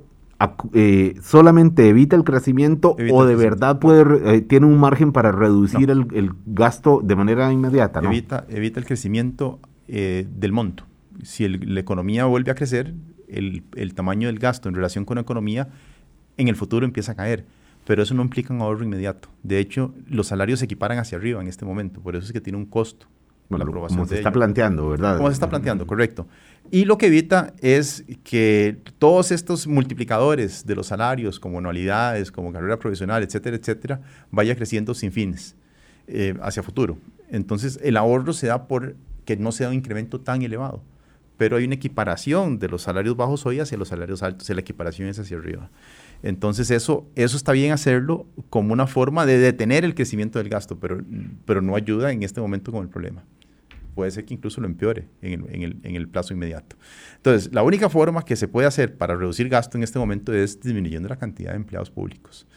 [SPEAKER 3] Eh, solamente evita el crecimiento evita o de verdad puede eh, tiene un margen para reducir no. el, el gasto de manera inmediata, ¿no?
[SPEAKER 4] Evita, evita el crecimiento eh, del monto. Si el, la economía vuelve a crecer, el, el tamaño del gasto en relación con la economía en el futuro empieza a caer, pero eso no implica un ahorro inmediato. De hecho, los salarios se equiparan hacia arriba en este momento, por eso es que tiene un costo.
[SPEAKER 3] Bueno, la aprobación como se está ello. planteando, ¿verdad?
[SPEAKER 4] Como se está planteando, correcto. Y lo que evita es que todos estos multiplicadores de los salarios, como anualidades, como carrera profesional, etcétera, etcétera, vaya creciendo sin fines eh, hacia futuro. Entonces, el ahorro se da por que no sea un incremento tan elevado, pero hay una equiparación de los salarios bajos hoy hacia los salarios altos, y la equiparación es hacia arriba. Entonces, eso, eso está bien hacerlo como una forma de detener el crecimiento del gasto, pero, pero no ayuda en este momento con el problema. Puede ser que incluso lo empeore en el, en, el, en el plazo inmediato. Entonces, la única forma que se puede hacer para reducir gasto en este momento es disminuyendo la cantidad de empleados públicos.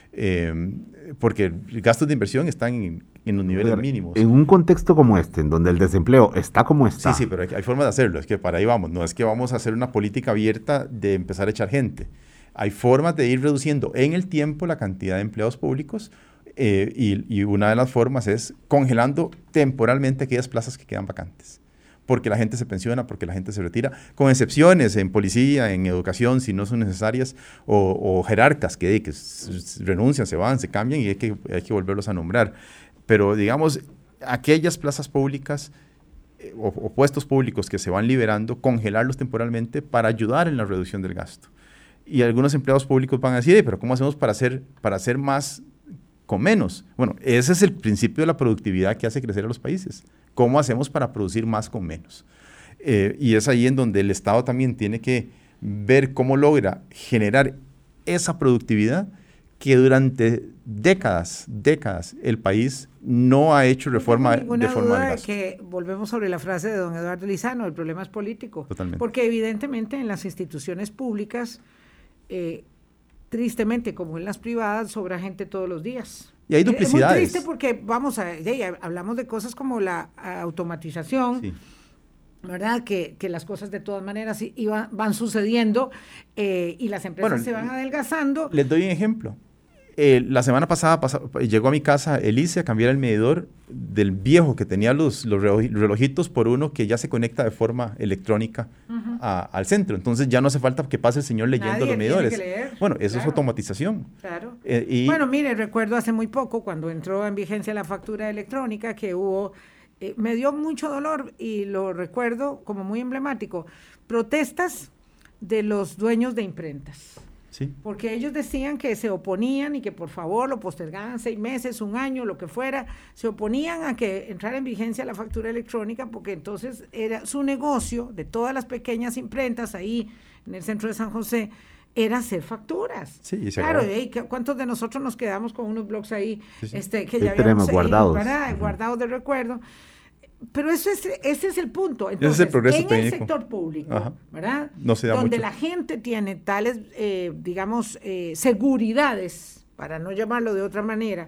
[SPEAKER 4] eh, porque gastos de inversión están en, en los niveles
[SPEAKER 3] Pero,
[SPEAKER 4] mínimos.
[SPEAKER 3] En un contexto como este, en donde el desempleo está como está.
[SPEAKER 4] Sí, sí, pero hay, hay formas de hacerlo, es que para ahí vamos, no es que vamos a hacer una política abierta de empezar a echar gente. Hay formas de ir reduciendo en el tiempo la cantidad de empleados públicos eh, y, y una de las formas es congelando temporalmente aquellas plazas que quedan vacantes. Porque la gente se pensiona, porque la gente se retira, con excepciones en policía, en educación, si no son necesarias, o, o jerarcas que, que s- renuncian, se van, se cambian y hay que, hay que volverlos a nombrar. Pero digamos, aquellas plazas públicas eh, o, o puestos públicos que se van liberando, congelarlos temporalmente para ayudar en la reducción del gasto. Y algunos empleados públicos van a decir, pero ¿cómo hacemos para hacer, para hacer más con menos? Bueno, ese es el principio de la productividad que hace crecer a los países. ¿Cómo hacemos para producir más con menos? Eh, y es ahí en donde el Estado también tiene que ver cómo logra generar esa productividad que durante décadas, décadas, el país no ha hecho reforma,
[SPEAKER 2] no tengo ninguna
[SPEAKER 4] de forma
[SPEAKER 2] duda
[SPEAKER 4] de
[SPEAKER 2] de
[SPEAKER 4] gasto.
[SPEAKER 2] que volvemos sobre la frase de don Eduardo Lizano, el problema es político.
[SPEAKER 4] Totalmente.
[SPEAKER 2] Porque evidentemente en las instituciones públicas, eh, tristemente como en las privadas, sobra gente todos los días.
[SPEAKER 4] Y hay
[SPEAKER 2] Es-
[SPEAKER 4] duplicidades.
[SPEAKER 2] Es muy triste porque vamos a, ya, hablamos de cosas como la a, automatización,
[SPEAKER 4] Sí.
[SPEAKER 2] ¿verdad? Que, que las cosas de todas maneras iban, van sucediendo eh, y las empresas
[SPEAKER 4] Bueno,
[SPEAKER 2] se van adelgazando.
[SPEAKER 4] Les doy un ejemplo. Eh, la semana pasada pasa, llegó a mi casa Elise a cambiar el medidor del viejo que tenía los, los relojitos por uno que ya se conecta de forma electrónica uh-huh. a, al centro. Entonces ya no hace falta que pase el señor leyendo
[SPEAKER 2] Nadie
[SPEAKER 4] los medidores.
[SPEAKER 2] Tiene que leer.
[SPEAKER 4] Bueno, eso
[SPEAKER 2] Claro.
[SPEAKER 4] es automatización.
[SPEAKER 2] Claro.
[SPEAKER 4] Eh, y
[SPEAKER 2] bueno, mire, recuerdo hace muy poco cuando entró en vigencia la factura electrónica que hubo, eh, me dio mucho dolor y lo recuerdo como muy emblemático, protestas de los dueños de imprentas.
[SPEAKER 4] Sí.
[SPEAKER 2] Porque ellos decían que se oponían y que por favor lo postergaban seis meses, un año, lo que fuera, se oponían a que entrara en vigencia la factura electrónica porque entonces era su negocio de todas las pequeñas imprentas ahí en el centro de San José, era hacer facturas.
[SPEAKER 4] Sí, y se
[SPEAKER 2] claro,
[SPEAKER 4] acabó.
[SPEAKER 2] ¿y cuántos de nosotros nos quedamos con unos blogs ahí
[SPEAKER 4] Sí, sí.
[SPEAKER 2] este, que
[SPEAKER 3] Ahí
[SPEAKER 2] ya
[SPEAKER 3] tenemos
[SPEAKER 2] habíamos
[SPEAKER 3] guardados.
[SPEAKER 2] ¿verdad?
[SPEAKER 3] Uh-huh.
[SPEAKER 2] guardados de recuerdo? Pero eso es, ese es el punto. Entonces,
[SPEAKER 4] Ese es el progreso
[SPEAKER 2] en
[SPEAKER 4] técnico.
[SPEAKER 2] el sector público,
[SPEAKER 4] Ajá.
[SPEAKER 2] ¿verdad?
[SPEAKER 4] No se da
[SPEAKER 2] Donde
[SPEAKER 4] mucho.
[SPEAKER 2] la gente tiene tales, eh, digamos, eh, seguridades, para no llamarlo de otra manera,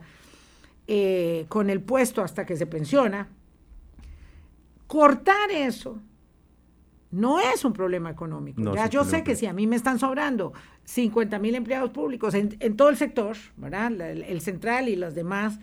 [SPEAKER 2] eh, con el puesto hasta que se pensiona, cortar eso no es un problema económico.
[SPEAKER 4] No
[SPEAKER 2] ya
[SPEAKER 4] es
[SPEAKER 2] yo
[SPEAKER 4] un
[SPEAKER 2] sé
[SPEAKER 4] problema.
[SPEAKER 2] que si a mí me están sobrando cincuenta mil empleados públicos en, en todo el sector, ¿verdad? La- El, el central y los demás,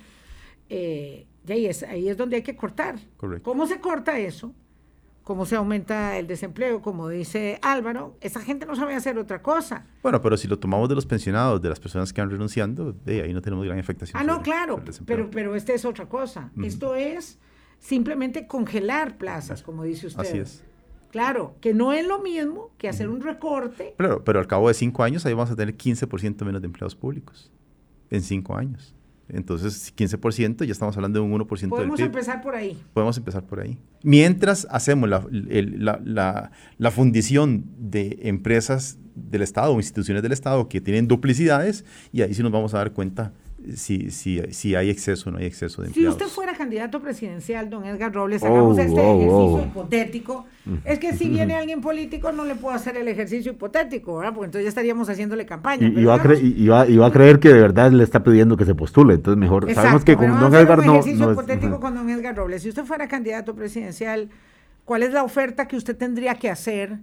[SPEAKER 2] eh, y ahí, es, ahí es donde hay que cortar.
[SPEAKER 4] Correcto.
[SPEAKER 2] ¿Cómo se corta eso? ¿Cómo se aumenta el desempleo? Como dice Álvaro, esa gente no sabe hacer otra cosa.
[SPEAKER 4] Bueno, pero si lo tomamos de los pensionados, de las personas que van renunciando, de ahí no tenemos gran afectación.
[SPEAKER 2] Ah, no,
[SPEAKER 4] sobre-
[SPEAKER 2] claro,
[SPEAKER 4] sobre el desempleo.
[SPEAKER 2] pero, pero esta es otra cosa.
[SPEAKER 4] Ujú.
[SPEAKER 2] Esto es simplemente congelar plazas, como dice usted.
[SPEAKER 4] Así es.
[SPEAKER 2] Claro, que no es lo mismo que hacer un recorte.
[SPEAKER 4] Claro, pero al cabo de cinco años ahí vamos a tener quince por ciento menos de empleados públicos. En cinco años. Entonces, quince por ciento, ya estamos hablando de un uno por ciento del
[SPEAKER 2] Podemos
[SPEAKER 4] P I B.
[SPEAKER 2] empezar por ahí.
[SPEAKER 4] Podemos empezar por ahí. Mientras hacemos la, el- la, la, la fundición de empresas del Estado o instituciones del Estado que tienen duplicidades, y ahí sí nos vamos a dar cuenta si, si, si hay exceso o no hay exceso de
[SPEAKER 2] Si
[SPEAKER 4] empleados.
[SPEAKER 2] usted fuera candidato presidencial, don Edgar Robles,
[SPEAKER 3] Oh,
[SPEAKER 2] hagamos este
[SPEAKER 3] oh,
[SPEAKER 2] ejercicio
[SPEAKER 3] oh.
[SPEAKER 2] hipotético. Es que si viene alguien político, no le puedo hacer el ejercicio hipotético, ¿verdad? Porque entonces ya estaríamos haciéndole campaña.
[SPEAKER 3] Y,
[SPEAKER 2] Pero
[SPEAKER 3] y va a
[SPEAKER 2] digamos-
[SPEAKER 3] cre- y- y va- y va a creer que de verdad le está pidiendo que se postule. Entonces, mejor.
[SPEAKER 2] Exacto,
[SPEAKER 3] Sabemos que
[SPEAKER 2] pero
[SPEAKER 3] con
[SPEAKER 2] vamos
[SPEAKER 3] don
[SPEAKER 2] a hacer
[SPEAKER 3] Edgar
[SPEAKER 2] un
[SPEAKER 3] no.
[SPEAKER 2] ejercicio
[SPEAKER 3] no es-
[SPEAKER 2] hipotético
[SPEAKER 3] ajá.
[SPEAKER 2] con don Edgar Robles. Si usted fuera candidato presidencial, ¿cuál es la oferta que usted tendría que hacer?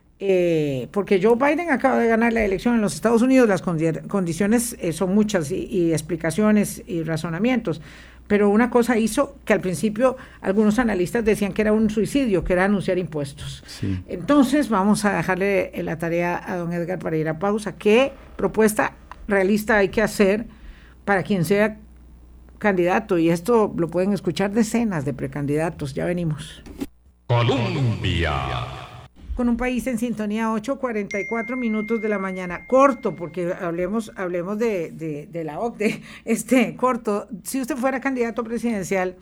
[SPEAKER 2] Eh, porque Joe Biden acaba de ganar la elección en los Estados Unidos, las condi- condiciones eh, son muchas y, y explicaciones y razonamientos, pero una cosa hizo que al principio algunos analistas decían que era un suicidio, que era anunciar impuestos.
[SPEAKER 4] Sí.
[SPEAKER 2] Entonces vamos a dejarle eh, la tarea a don Edgar para ir a pausa. ¿Qué propuesta realista hay que hacer para quien sea candidato? Y esto lo pueden escuchar decenas de precandidatos. Ya venimos.
[SPEAKER 1] Colombia.
[SPEAKER 2] Con un país en sintonía, ocho cuarenta y cuatro minutos de la mañana, corto, porque hablemos, hablemos de, de, de la O C D E, este, corto. Si usted fuera candidato presidencial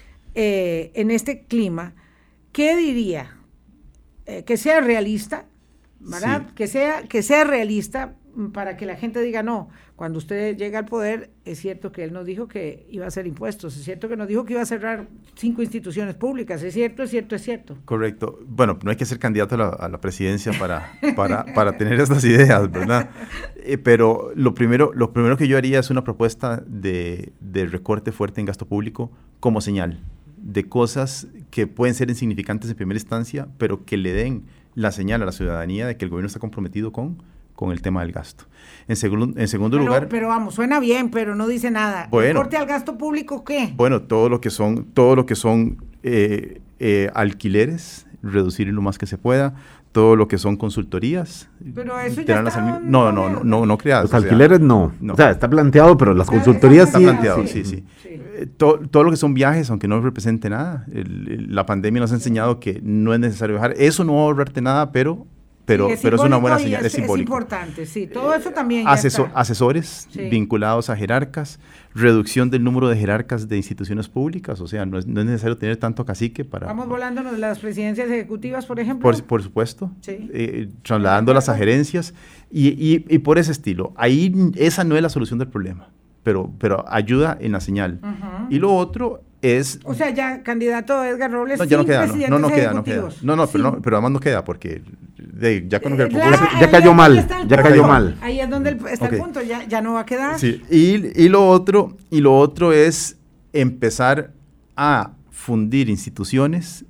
[SPEAKER 2] eh, en este clima, ¿qué diría? Eh, que sea realista, ¿verdad?
[SPEAKER 4] Sí.
[SPEAKER 2] Que sea, que sea realista, para que la gente diga, no, cuando usted llega al poder, es cierto que él nos dijo que iba a hacer impuestos, es cierto que nos dijo que iba a cerrar cinco instituciones públicas, es cierto, es cierto, es cierto.
[SPEAKER 4] Correcto. Bueno, no hay que ser candidato a la, a la presidencia para, para, para tener estas ideas, ¿verdad? Eh, pero lo primero, lo primero que yo haría es una propuesta de, de recorte fuerte en gasto público como señal de cosas que pueden ser insignificantes en primera instancia, pero que le den la señal a la ciudadanía de que el gobierno está comprometido con con el tema del gasto. En, segun, en segundo
[SPEAKER 2] pero,
[SPEAKER 4] lugar...
[SPEAKER 2] Pero vamos, suena bien, pero no dice nada.
[SPEAKER 4] Bueno,
[SPEAKER 2] ¿Corte al gasto público qué?
[SPEAKER 4] Bueno, todo lo que son, todo lo que son eh, eh, alquileres, reducir lo más que se pueda, todo lo que son consultorías.
[SPEAKER 2] Pero eso ya está...
[SPEAKER 4] Al, no, no, no, no, no creas.
[SPEAKER 3] Los alquileres sea, no. no. O sea, está planteado, pero las
[SPEAKER 2] o sea,
[SPEAKER 3] consultorías
[SPEAKER 4] está
[SPEAKER 3] sí.
[SPEAKER 4] Está planteado, sí, sí. sí.
[SPEAKER 2] sí.
[SPEAKER 4] Eh, todo, todo lo que son viajes, aunque no represente nada, el, el, la pandemia nos ha enseñado que no es necesario viajar. Eso no va a ahorrarte nada, pero... Pero, sí, es, pero es una buena señal, es, es simbólico.
[SPEAKER 2] Es importante, sí, todo eso también
[SPEAKER 4] Asesor,
[SPEAKER 2] ya está.
[SPEAKER 4] Asesores sí. vinculados a jerarcas, reducción del número de jerarcas de instituciones públicas, o sea, no es, no es necesario tener tanto cacique para...
[SPEAKER 2] Vamos volándonos las presidencias ejecutivas, por ejemplo.
[SPEAKER 4] Por, por supuesto,
[SPEAKER 2] sí.
[SPEAKER 4] eh, trasladándolas a gerencias y, y, y por ese estilo. Ahí esa no es la solución del problema, pero, pero ayuda en la señal. Uh-huh. Y lo otro... Es,
[SPEAKER 2] o sea, ya candidato Edgar Robles,
[SPEAKER 4] no, ya no queda,
[SPEAKER 2] presidentes
[SPEAKER 4] no, no queda, no queda. No, no,
[SPEAKER 2] sí.
[SPEAKER 4] pero, no, pero además no queda porque de, ya con el
[SPEAKER 2] eh, claro,
[SPEAKER 3] ya, ya cayó mal, ya
[SPEAKER 2] punto.
[SPEAKER 3] cayó mal.
[SPEAKER 2] Ahí es donde el, está okay. el punto, ya, ya no va a quedar.
[SPEAKER 4] Sí. Y, y lo otro, y lo otro es empezar a fundir instituciones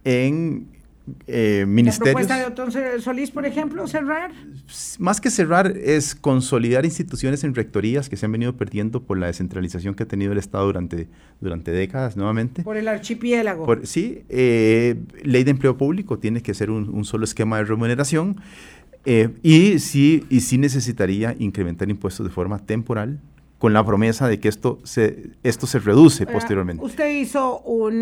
[SPEAKER 4] en eh, ministerios.
[SPEAKER 2] ¿La propuesta de Otón Solís, por ejemplo, cerrar?
[SPEAKER 4] Más que cerrar, es consolidar instituciones en rectorías que se han venido perdiendo por la descentralización que ha tenido el Estado durante, durante décadas nuevamente.
[SPEAKER 2] Por el archipiélago.
[SPEAKER 4] Por, sí, eh, ley de empleo público, tiene que ser un, un solo esquema de remuneración eh, y, sí, y sí necesitaría incrementar impuestos de forma temporal, con la promesa de que esto se, esto se reduce Ahora, posteriormente.
[SPEAKER 2] Usted hizo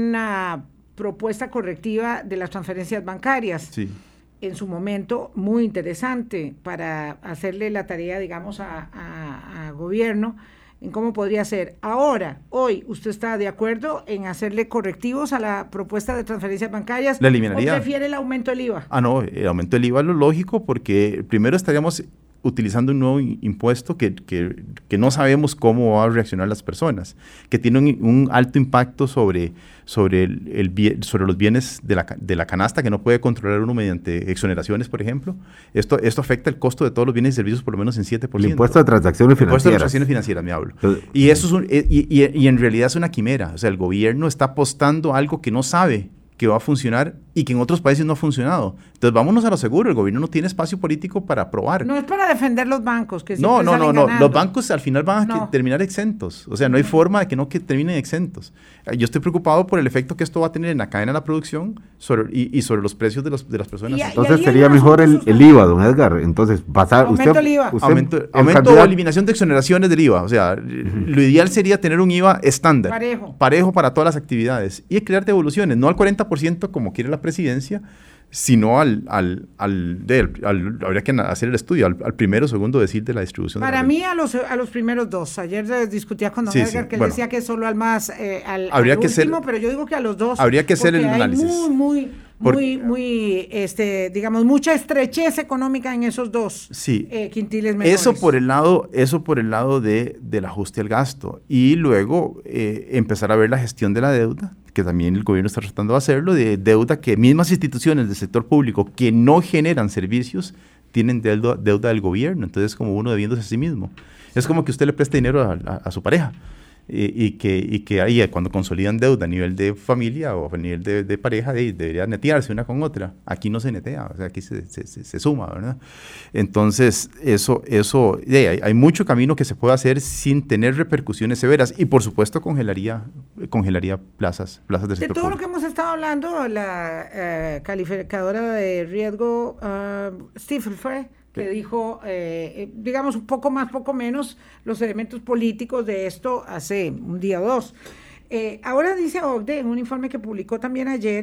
[SPEAKER 2] una propuesta correctiva de las transferencias bancarias.
[SPEAKER 4] Sí.
[SPEAKER 2] En su momento, muy interesante para hacerle la tarea, digamos, a, a, a gobierno en cómo podría ser. Ahora, hoy, ¿usted está de acuerdo en hacerle correctivos a la propuesta de transferencias bancarias?
[SPEAKER 4] ¿La eliminaría?
[SPEAKER 2] ¿O prefiere el aumento del I V A?
[SPEAKER 4] Ah, no, el aumento del I V A es lo lógico porque primero estaríamos utilizando un nuevo impuesto que, que, que no sabemos cómo van a reaccionar las personas, que tiene un, un alto impacto sobre, sobre, el, el, sobre los bienes de la, de la canasta que no puede controlar uno mediante exoneraciones, por ejemplo. Esto, esto afecta el costo de todos los bienes y servicios por lo menos en siete por ciento.
[SPEAKER 3] El impuesto de transacciones financieras. El impuesto de
[SPEAKER 4] transacciones financieras, me hablo. Entonces, y, eso es un, y, y, y en realidad es una quimera. O sea, el gobierno está apostando a algo que no sabe que va a funcionar y que en otros países no ha funcionado. Entonces, vámonos a lo seguro, el gobierno no tiene espacio político para aprobar.
[SPEAKER 2] No es para defender los bancos, que
[SPEAKER 4] No, no, no, no,
[SPEAKER 2] ganando.
[SPEAKER 4] Los bancos al final van a no. terminar exentos. O sea, no hay forma de que no que terminen exentos. Yo estoy preocupado por el efecto que esto va a tener en la cadena de la producción sobre, y, y sobre los precios de, los, de las personas.
[SPEAKER 2] Y,
[SPEAKER 3] Entonces, y sería mejor el, el I V A, don Edgar. Entonces, pasar...
[SPEAKER 2] Aumento
[SPEAKER 3] usted,
[SPEAKER 2] el I V A.
[SPEAKER 3] Usted,
[SPEAKER 4] aumento
[SPEAKER 3] el
[SPEAKER 4] aumento
[SPEAKER 3] candidato...
[SPEAKER 4] o eliminación de exoneraciones del I V A. O sea, uh-huh. lo ideal sería tener un I V A estándar.
[SPEAKER 2] Parejo.
[SPEAKER 4] Parejo para todas las actividades. Y crear devoluciones, no al cuarenta por ciento como quiere la presidencia, sino al, al, al, de, al, al, habría que hacer el estudio, al, al primero o segundo decir de la distribución.
[SPEAKER 2] Para
[SPEAKER 4] de la
[SPEAKER 2] mí a los, a los primeros dos, ayer discutía con don
[SPEAKER 4] sí,
[SPEAKER 2] Edgar
[SPEAKER 4] sí,
[SPEAKER 2] que
[SPEAKER 4] bueno,
[SPEAKER 2] él decía que solo al más, eh, al,
[SPEAKER 4] habría
[SPEAKER 2] al
[SPEAKER 4] que
[SPEAKER 2] último,
[SPEAKER 4] ser,
[SPEAKER 2] pero yo digo que a los dos.
[SPEAKER 4] Habría que hacer el análisis.
[SPEAKER 2] Muy, muy,
[SPEAKER 4] Por,
[SPEAKER 2] muy, muy, este, digamos, mucha estrechez económica en esos dos
[SPEAKER 4] sí,
[SPEAKER 2] eh, quintiles menores.
[SPEAKER 4] Eso por el lado, eso por el lado de, del ajuste al gasto y luego eh, empezar a ver la gestión de la deuda, que también el gobierno está tratando de hacerlo, de deuda que mismas instituciones del sector público que no generan servicios tienen deuda, deuda del gobierno, entonces como uno debiéndose a sí mismo. Es como que usted le preste dinero a, a, a su pareja y, y, que, y que ahí cuando consolidan deuda a nivel de familia o a nivel de, de pareja de, debería netearse una con otra. Aquí no se netea, o sea, aquí se, se, se, se suma, ¿verdad? Entonces, eso, eso de, hay, hay mucho camino que se puede hacer sin tener repercusiones severas y por supuesto congelaría, congelaría plazas, plazas del sector
[SPEAKER 2] De todo
[SPEAKER 4] público.
[SPEAKER 2] lo que hemos estado hablando, la uh, calificadora de riesgo, uh, Stifel fue, que dijo, eh, digamos, un poco más, poco menos, los elementos políticos de esto hace un día o dos. Eh, ahora dice O C D E, en un informe que publicó también ayer,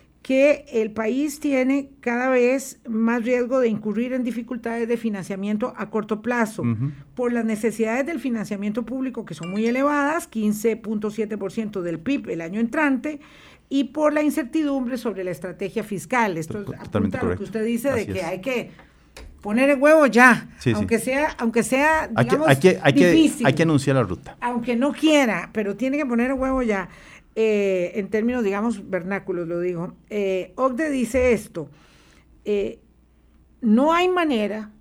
[SPEAKER 2] que el país tiene cada vez más riesgo de incurrir en dificultades de financiamiento a corto plazo, uh-huh. por las necesidades del financiamiento público, que son muy elevadas, quince punto siete por ciento del P I B el año entrante, y por la incertidumbre sobre la estrategia fiscal. Esto
[SPEAKER 4] Totalmente
[SPEAKER 2] apunta a lo que usted dice. Así de que es. hay que... poner el huevo ya,
[SPEAKER 4] sí,
[SPEAKER 2] aunque
[SPEAKER 4] sí.
[SPEAKER 2] sea, aunque sea, digamos,
[SPEAKER 4] hay que, hay que, hay
[SPEAKER 2] difícil.
[SPEAKER 4] Que, hay que anunciar la ruta.
[SPEAKER 2] Aunque no quiera, pero tiene que poner el huevo ya. Eh, en términos, digamos, vernáculos, lo digo. Eh, OCDE dice esto, eh, no hay manera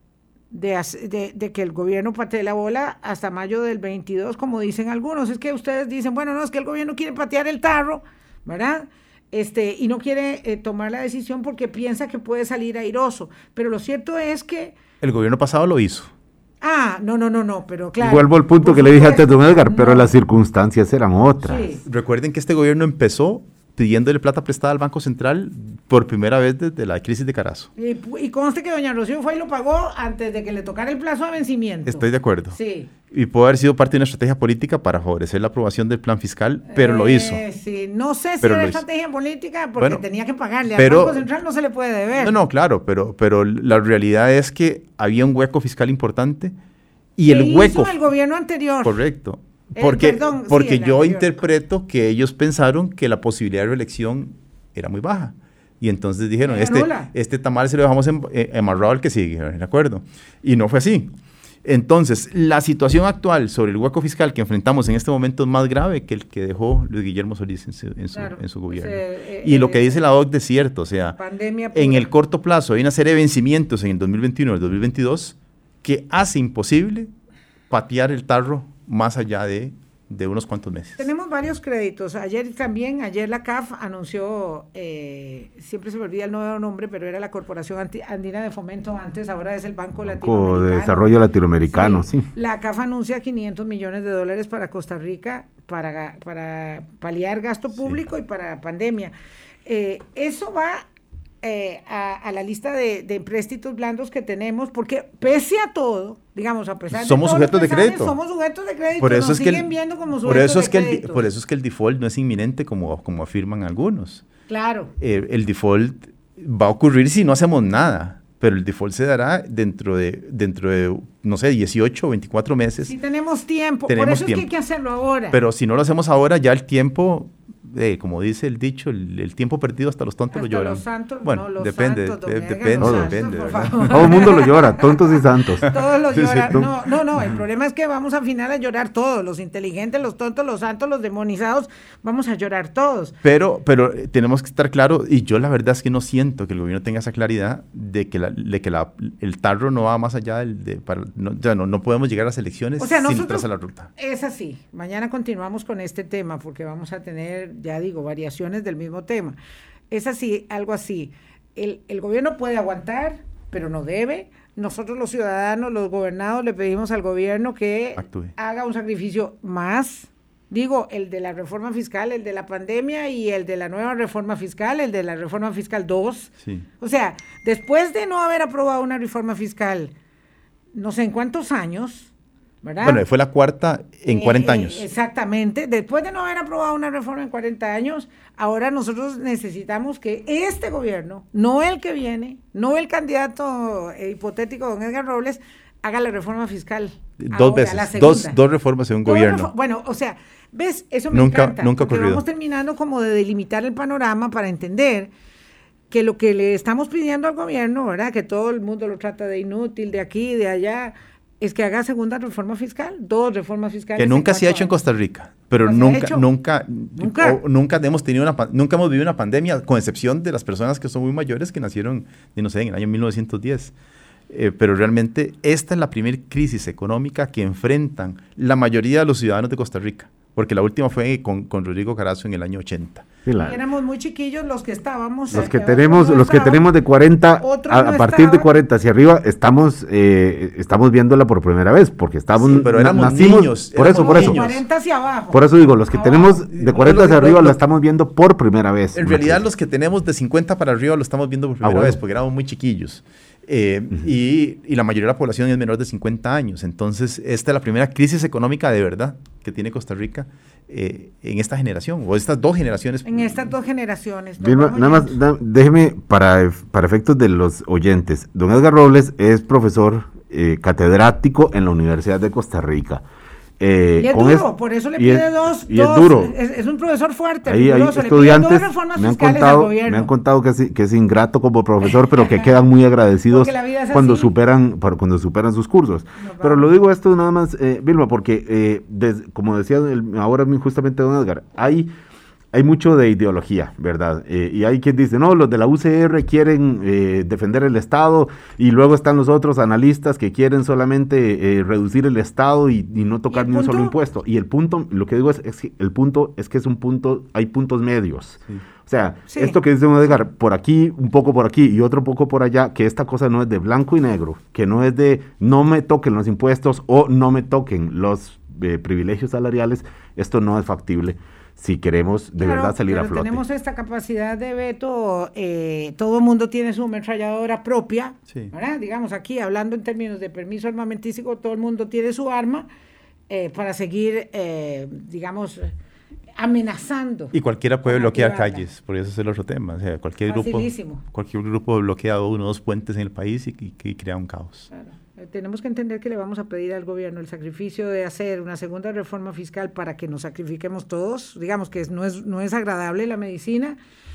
[SPEAKER 2] de, de, de que el gobierno patee la bola hasta mayo del veintidós, como dicen algunos. Es que ustedes dicen, bueno, no, es que el gobierno quiere patear el tarro, ¿verdad? Este, y no quiere eh, tomar la decisión porque piensa que puede salir airoso. Pero lo cierto es que...
[SPEAKER 4] El gobierno pasado lo hizo.
[SPEAKER 2] Ah, no, no, no, no, pero claro.
[SPEAKER 3] Vuelvo al punto que le dije antes, don Edgar, pero las circunstancias eran otras.
[SPEAKER 2] Sí.
[SPEAKER 4] Recuerden que este gobierno empezó pidiéndole plata prestada al Banco Central por primera vez desde la crisis de Carazo.
[SPEAKER 2] Y, y conste que doña Rocío fue y lo pagó antes de que le tocara el plazo de vencimiento.
[SPEAKER 4] Estoy de acuerdo.
[SPEAKER 2] Sí.
[SPEAKER 4] Y puede haber sido parte de una estrategia política para favorecer la aprobación del plan fiscal, pero
[SPEAKER 2] eh,
[SPEAKER 4] lo hizo.
[SPEAKER 2] Sí, no sé si
[SPEAKER 4] pero
[SPEAKER 2] era
[SPEAKER 4] lo
[SPEAKER 2] estrategia hizo. política porque
[SPEAKER 4] bueno,
[SPEAKER 2] tenía que pagarle.
[SPEAKER 4] pero,
[SPEAKER 2] al Banco Central no se le puede deber.
[SPEAKER 4] No, no, claro, pero, pero la realidad es que había un hueco fiscal importante y el hueco...
[SPEAKER 2] hizo el gobierno anterior.
[SPEAKER 4] Correcto.
[SPEAKER 2] Eh,
[SPEAKER 4] Porque,
[SPEAKER 2] perdón,
[SPEAKER 4] porque
[SPEAKER 2] sí,
[SPEAKER 4] yo
[SPEAKER 2] anterior.
[SPEAKER 4] interpreto que ellos pensaron que la posibilidad de reelección era muy baja. Y entonces dijeron,
[SPEAKER 2] Era
[SPEAKER 4] este,
[SPEAKER 2] nula.
[SPEAKER 4] este tamal se lo dejamos em, eh, amarrado al que sigue, ¿de acuerdo? Y no fue así. Entonces, la situación actual sobre el hueco fiscal que enfrentamos en este momento es más grave que el que dejó Luis Guillermo Solís en su, en su,
[SPEAKER 2] Claro,
[SPEAKER 4] en su gobierno.
[SPEAKER 2] ese, eh,
[SPEAKER 4] y lo
[SPEAKER 2] eh,
[SPEAKER 4] que dice la O C D E es cierto, o sea,
[SPEAKER 2] pandemia pura.
[SPEAKER 4] en el corto plazo hay una serie de vencimientos en el dos mil veintiuno y el dos mil veintidós que hace imposible patear el tarro más allá de, de unos cuantos meses.
[SPEAKER 2] Tenemos varios créditos. Ayer también, ayer la C A F anunció, eh, siempre se me olvida el nuevo nombre, pero era la Corporación Anti- Andina de Fomento antes, ahora es el Banco,
[SPEAKER 3] Banco
[SPEAKER 2] Latinoamericano.
[SPEAKER 3] de Desarrollo Latinoamericano, sí. sí.
[SPEAKER 2] La C A F anuncia quinientos millones de dólares para Costa Rica para, para paliar gasto público sí. y para pandemia. Eh, eso va eh, a, a la lista de, de empréstitos blandos que tenemos, porque pese a todo, digamos, a pesar
[SPEAKER 4] somos
[SPEAKER 2] de
[SPEAKER 4] sujetos
[SPEAKER 2] los
[SPEAKER 4] de
[SPEAKER 2] pesares,
[SPEAKER 4] crédito.
[SPEAKER 2] somos sujetos de crédito,
[SPEAKER 4] por eso
[SPEAKER 2] nos
[SPEAKER 4] es que
[SPEAKER 2] siguen
[SPEAKER 4] el,
[SPEAKER 2] viendo como
[SPEAKER 4] por eso
[SPEAKER 2] sujetos
[SPEAKER 4] es que
[SPEAKER 2] de
[SPEAKER 4] el,
[SPEAKER 2] crédito.
[SPEAKER 4] por eso es que el default no es inminente como, como afirman algunos.
[SPEAKER 2] Claro.
[SPEAKER 4] Eh, el default va a ocurrir si no hacemos nada, pero el default se dará dentro de, dentro de no sé, dieciocho o veinticuatro meses.
[SPEAKER 2] Si tenemos tiempo,
[SPEAKER 4] tenemos
[SPEAKER 2] por eso
[SPEAKER 4] tiempo.
[SPEAKER 2] es que hay que hacerlo ahora.
[SPEAKER 4] Pero si no lo hacemos ahora, ya el tiempo... Eh, como dice el dicho, el, el tiempo perdido hasta los tontos
[SPEAKER 2] hasta
[SPEAKER 4] lo lloran.
[SPEAKER 2] Los santos,
[SPEAKER 4] bueno,
[SPEAKER 2] no, los
[SPEAKER 4] depende,
[SPEAKER 2] santos,
[SPEAKER 4] de,
[SPEAKER 2] don
[SPEAKER 4] depende,
[SPEAKER 2] Edgar,
[SPEAKER 4] depende,
[SPEAKER 2] santos,
[SPEAKER 4] ¿verdad?
[SPEAKER 2] por
[SPEAKER 3] Todo el mundo lo llora, tontos y santos.
[SPEAKER 2] Todos lo
[SPEAKER 3] Sí, sí,
[SPEAKER 2] lloran.
[SPEAKER 3] no.
[SPEAKER 2] No, no, no, el problema es que vamos al final a llorar todos, los inteligentes, los tontos, los santos, los demonizados, vamos a llorar todos.
[SPEAKER 4] Pero, pero eh, tenemos que estar claros, y yo la verdad es que no siento que el gobierno tenga esa claridad de que, la, de que la, el tarro no va más allá del... De, para, no, ya no, no podemos llegar a las elecciones
[SPEAKER 2] O sea,
[SPEAKER 4] sin
[SPEAKER 2] nosotros,
[SPEAKER 4] trazar la ruta.
[SPEAKER 2] Es así. Mañana continuamos con este tema porque vamos a tener, ya digo, variaciones del mismo tema. Es así, algo así. El, el gobierno puede aguantar, pero no debe. Nosotros los ciudadanos, los gobernados, le pedimos al gobierno que
[SPEAKER 4] Actúe.
[SPEAKER 2] haga un sacrificio más. Digo, el de la reforma fiscal, el de la pandemia y el de la nueva reforma fiscal, el de la reforma fiscal dos.
[SPEAKER 4] Sí.
[SPEAKER 2] O sea, después de no haber aprobado una reforma fiscal, no sé en cuántos años, ¿verdad?
[SPEAKER 4] Bueno, fue la cuarta en cuarenta
[SPEAKER 2] Eh,
[SPEAKER 4] años.
[SPEAKER 2] Exactamente. Después de no haber aprobado una reforma en cuarenta años, ahora nosotros necesitamos que este gobierno, no el que viene, no el candidato eh, hipotético don Edgar Robles, haga la reforma fiscal.
[SPEAKER 4] Dos
[SPEAKER 2] ahora,
[SPEAKER 4] veces,
[SPEAKER 2] la segunda.
[SPEAKER 4] dos, dos reformas en un
[SPEAKER 2] Dos
[SPEAKER 4] gobierno.
[SPEAKER 2] refo- Bueno, o sea, ¿ves? Eso me
[SPEAKER 4] Nunca-
[SPEAKER 2] encanta.
[SPEAKER 4] nunca ha
[SPEAKER 2] porque
[SPEAKER 4] ocurrido.
[SPEAKER 2] vamos terminando como de delimitar el panorama para entender que lo que le estamos pidiendo al gobierno, ¿verdad? Que todo el mundo lo trata de inútil, de aquí, de allá, es que haga segunda reforma fiscal, dos reformas fiscales.
[SPEAKER 4] Que nunca
[SPEAKER 2] en
[SPEAKER 4] se ha
[SPEAKER 2] cuatro
[SPEAKER 4] hecho en
[SPEAKER 2] años.
[SPEAKER 4] Costa Rica, pero
[SPEAKER 2] ¿No se ha
[SPEAKER 4] nunca,
[SPEAKER 2] hecho?
[SPEAKER 4] nunca,
[SPEAKER 2] ¿Nunca?
[SPEAKER 4] o- nunca hemos tenido una, pa- nunca hemos vivido una pandemia, con excepción de las personas que son muy mayores que nacieron, de, no sé, en el año mil novecientos diez. Eh, pero realmente esta es la primera crisis económica que enfrentan la mayoría de los ciudadanos de Costa Rica, porque la última fue con, con Rodrigo Carazo en el año ochenta.
[SPEAKER 3] Sí, la-
[SPEAKER 2] Y éramos muy chiquillos los que estábamos.
[SPEAKER 3] los
[SPEAKER 2] eh,
[SPEAKER 3] que
[SPEAKER 2] otros
[SPEAKER 3] tenemos,
[SPEAKER 2] no
[SPEAKER 3] los que
[SPEAKER 2] estaban.
[SPEAKER 3] tenemos de cuarenta,
[SPEAKER 2] Otros
[SPEAKER 3] a,
[SPEAKER 2] no
[SPEAKER 3] a partir de
[SPEAKER 2] estaban.
[SPEAKER 3] cuarenta hacia arriba, estamos, eh, estamos viéndola por primera vez, porque estamos,
[SPEAKER 4] Sí, pero
[SPEAKER 3] na-
[SPEAKER 4] éramos
[SPEAKER 3] nacimos-
[SPEAKER 4] niños,
[SPEAKER 3] por eso,
[SPEAKER 4] éramos
[SPEAKER 3] por eso,
[SPEAKER 4] niños.
[SPEAKER 2] cuarenta hacia abajo.
[SPEAKER 3] por eso digo, los que
[SPEAKER 2] Abajo.
[SPEAKER 3] tenemos de cuarenta hacia
[SPEAKER 4] Lo- lo-
[SPEAKER 3] arriba
[SPEAKER 4] lo-
[SPEAKER 3] la estamos viendo por primera vez.
[SPEAKER 4] En realidad los que tenemos de cincuenta para arriba lo estamos viendo por primera
[SPEAKER 3] bueno.
[SPEAKER 4] vez, porque éramos muy chiquillos. Eh, y, y la mayoría de la población es menor de cincuenta años. Entonces, esta es la primera crisis económica de verdad que tiene Costa Rica eh, en esta generación, o estas dos generaciones.
[SPEAKER 2] En estas dos generaciones. Nos
[SPEAKER 3] Vilma,
[SPEAKER 2] vamos
[SPEAKER 3] nada más,
[SPEAKER 2] yendo.
[SPEAKER 3] da- déjeme, para, para efectos de los oyentes, don Edgar Robles es profesor eh, catedrático en la Universidad de Costa Rica. Eh,
[SPEAKER 2] y es
[SPEAKER 3] con
[SPEAKER 2] duro,
[SPEAKER 3] es,
[SPEAKER 2] por eso le
[SPEAKER 3] y
[SPEAKER 2] pide
[SPEAKER 3] es,
[SPEAKER 2] dos,
[SPEAKER 3] y
[SPEAKER 2] dos
[SPEAKER 3] es duro.
[SPEAKER 2] Es, es un profesor fuerte,
[SPEAKER 3] Ahí hay
[SPEAKER 2] riguroso,
[SPEAKER 3] estudiantes,
[SPEAKER 2] le pide dos reformas
[SPEAKER 3] me han
[SPEAKER 2] fiscales
[SPEAKER 3] contado,
[SPEAKER 2] al gobierno.
[SPEAKER 3] me han contado que es, que es ingrato como profesor, pero que quedan muy agradecidos cuando
[SPEAKER 2] así.
[SPEAKER 3] superan, cuando superan sus cursos. Pero lo digo esto nada más, eh, Vilma, porque eh, des, como decía el, ahora justamente don Edgar, hay Hay mucho de ideología, ¿verdad? Eh, y hay quien dice, no, los de la U C R quieren eh, defender el Estado, y luego están los otros analistas que quieren solamente eh, reducir el Estado y, y no tocar ni un solo impuesto. Y el punto, lo que digo es, es que el punto es que es un punto, hay puntos medios. Sí. O sea, sí. Esto que dice don Edgar, por aquí, un poco por aquí y otro poco por allá, que esta cosa no es de blanco y negro, que no es de no me toquen los impuestos o no me toquen los eh, privilegios salariales, esto no es factible. Si queremos de claro, verdad salir a flote.
[SPEAKER 2] Tenemos esta capacidad de veto, eh, todo el mundo tiene su ametralladora propia, sí. ¿verdad? Digamos aquí, hablando en términos de permiso armamentístico, todo el mundo tiene su arma eh, para seguir, eh, digamos, amenazando.
[SPEAKER 4] Y cualquiera puede bloquear calles, por eso es el otro tema. O sea, cualquier
[SPEAKER 2] Facilísimo.
[SPEAKER 4] grupo, cualquier grupo bloquea uno o dos puentes en el país y, y, y crea un caos.
[SPEAKER 2] Claro. Tenemos que entender que le vamos a pedir al gobierno el sacrificio de hacer una segunda reforma fiscal para que nos sacrifiquemos todos, digamos que no es, no es agradable la medicina,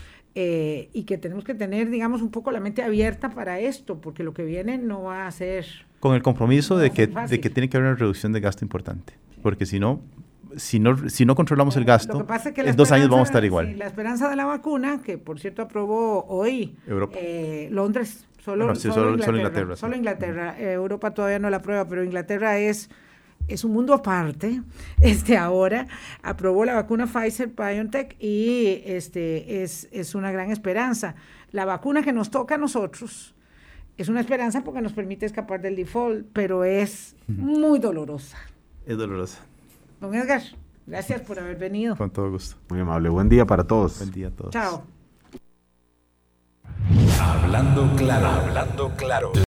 [SPEAKER 2] eh, y que tenemos que tener, digamos, un poco la mente abierta para esto, porque lo que viene no va a ser...
[SPEAKER 4] Con el compromiso no de, que, de que tiene que haber una reducción de gasto importante, sí. porque si no... Si no, si no controlamos el gasto,
[SPEAKER 2] lo que pasa es que
[SPEAKER 4] en dos años vamos a estar igual.
[SPEAKER 2] Sí, la esperanza de la vacuna, que por cierto aprobó hoy eh, Londres, solo,
[SPEAKER 4] bueno, sí,
[SPEAKER 2] solo,
[SPEAKER 4] solo
[SPEAKER 2] Inglaterra,
[SPEAKER 4] solo Inglaterra,
[SPEAKER 2] solo
[SPEAKER 4] sí.
[SPEAKER 2] Inglaterra eh, Europa todavía no la aprueba, pero Inglaterra es, es un mundo aparte. Este, ahora aprobó la vacuna Pfizer-BioNTech y este, es, es una gran esperanza. La vacuna que nos toca a nosotros es una esperanza porque nos permite escapar del default, pero es muy dolorosa.
[SPEAKER 4] Es dolorosa.
[SPEAKER 2] Don Edgar, gracias por haber venido.
[SPEAKER 4] Con todo gusto.
[SPEAKER 3] Muy amable. Buen día para todos.
[SPEAKER 4] Buen día a todos.
[SPEAKER 2] Chao.
[SPEAKER 1] Hablando claro, hablando claro.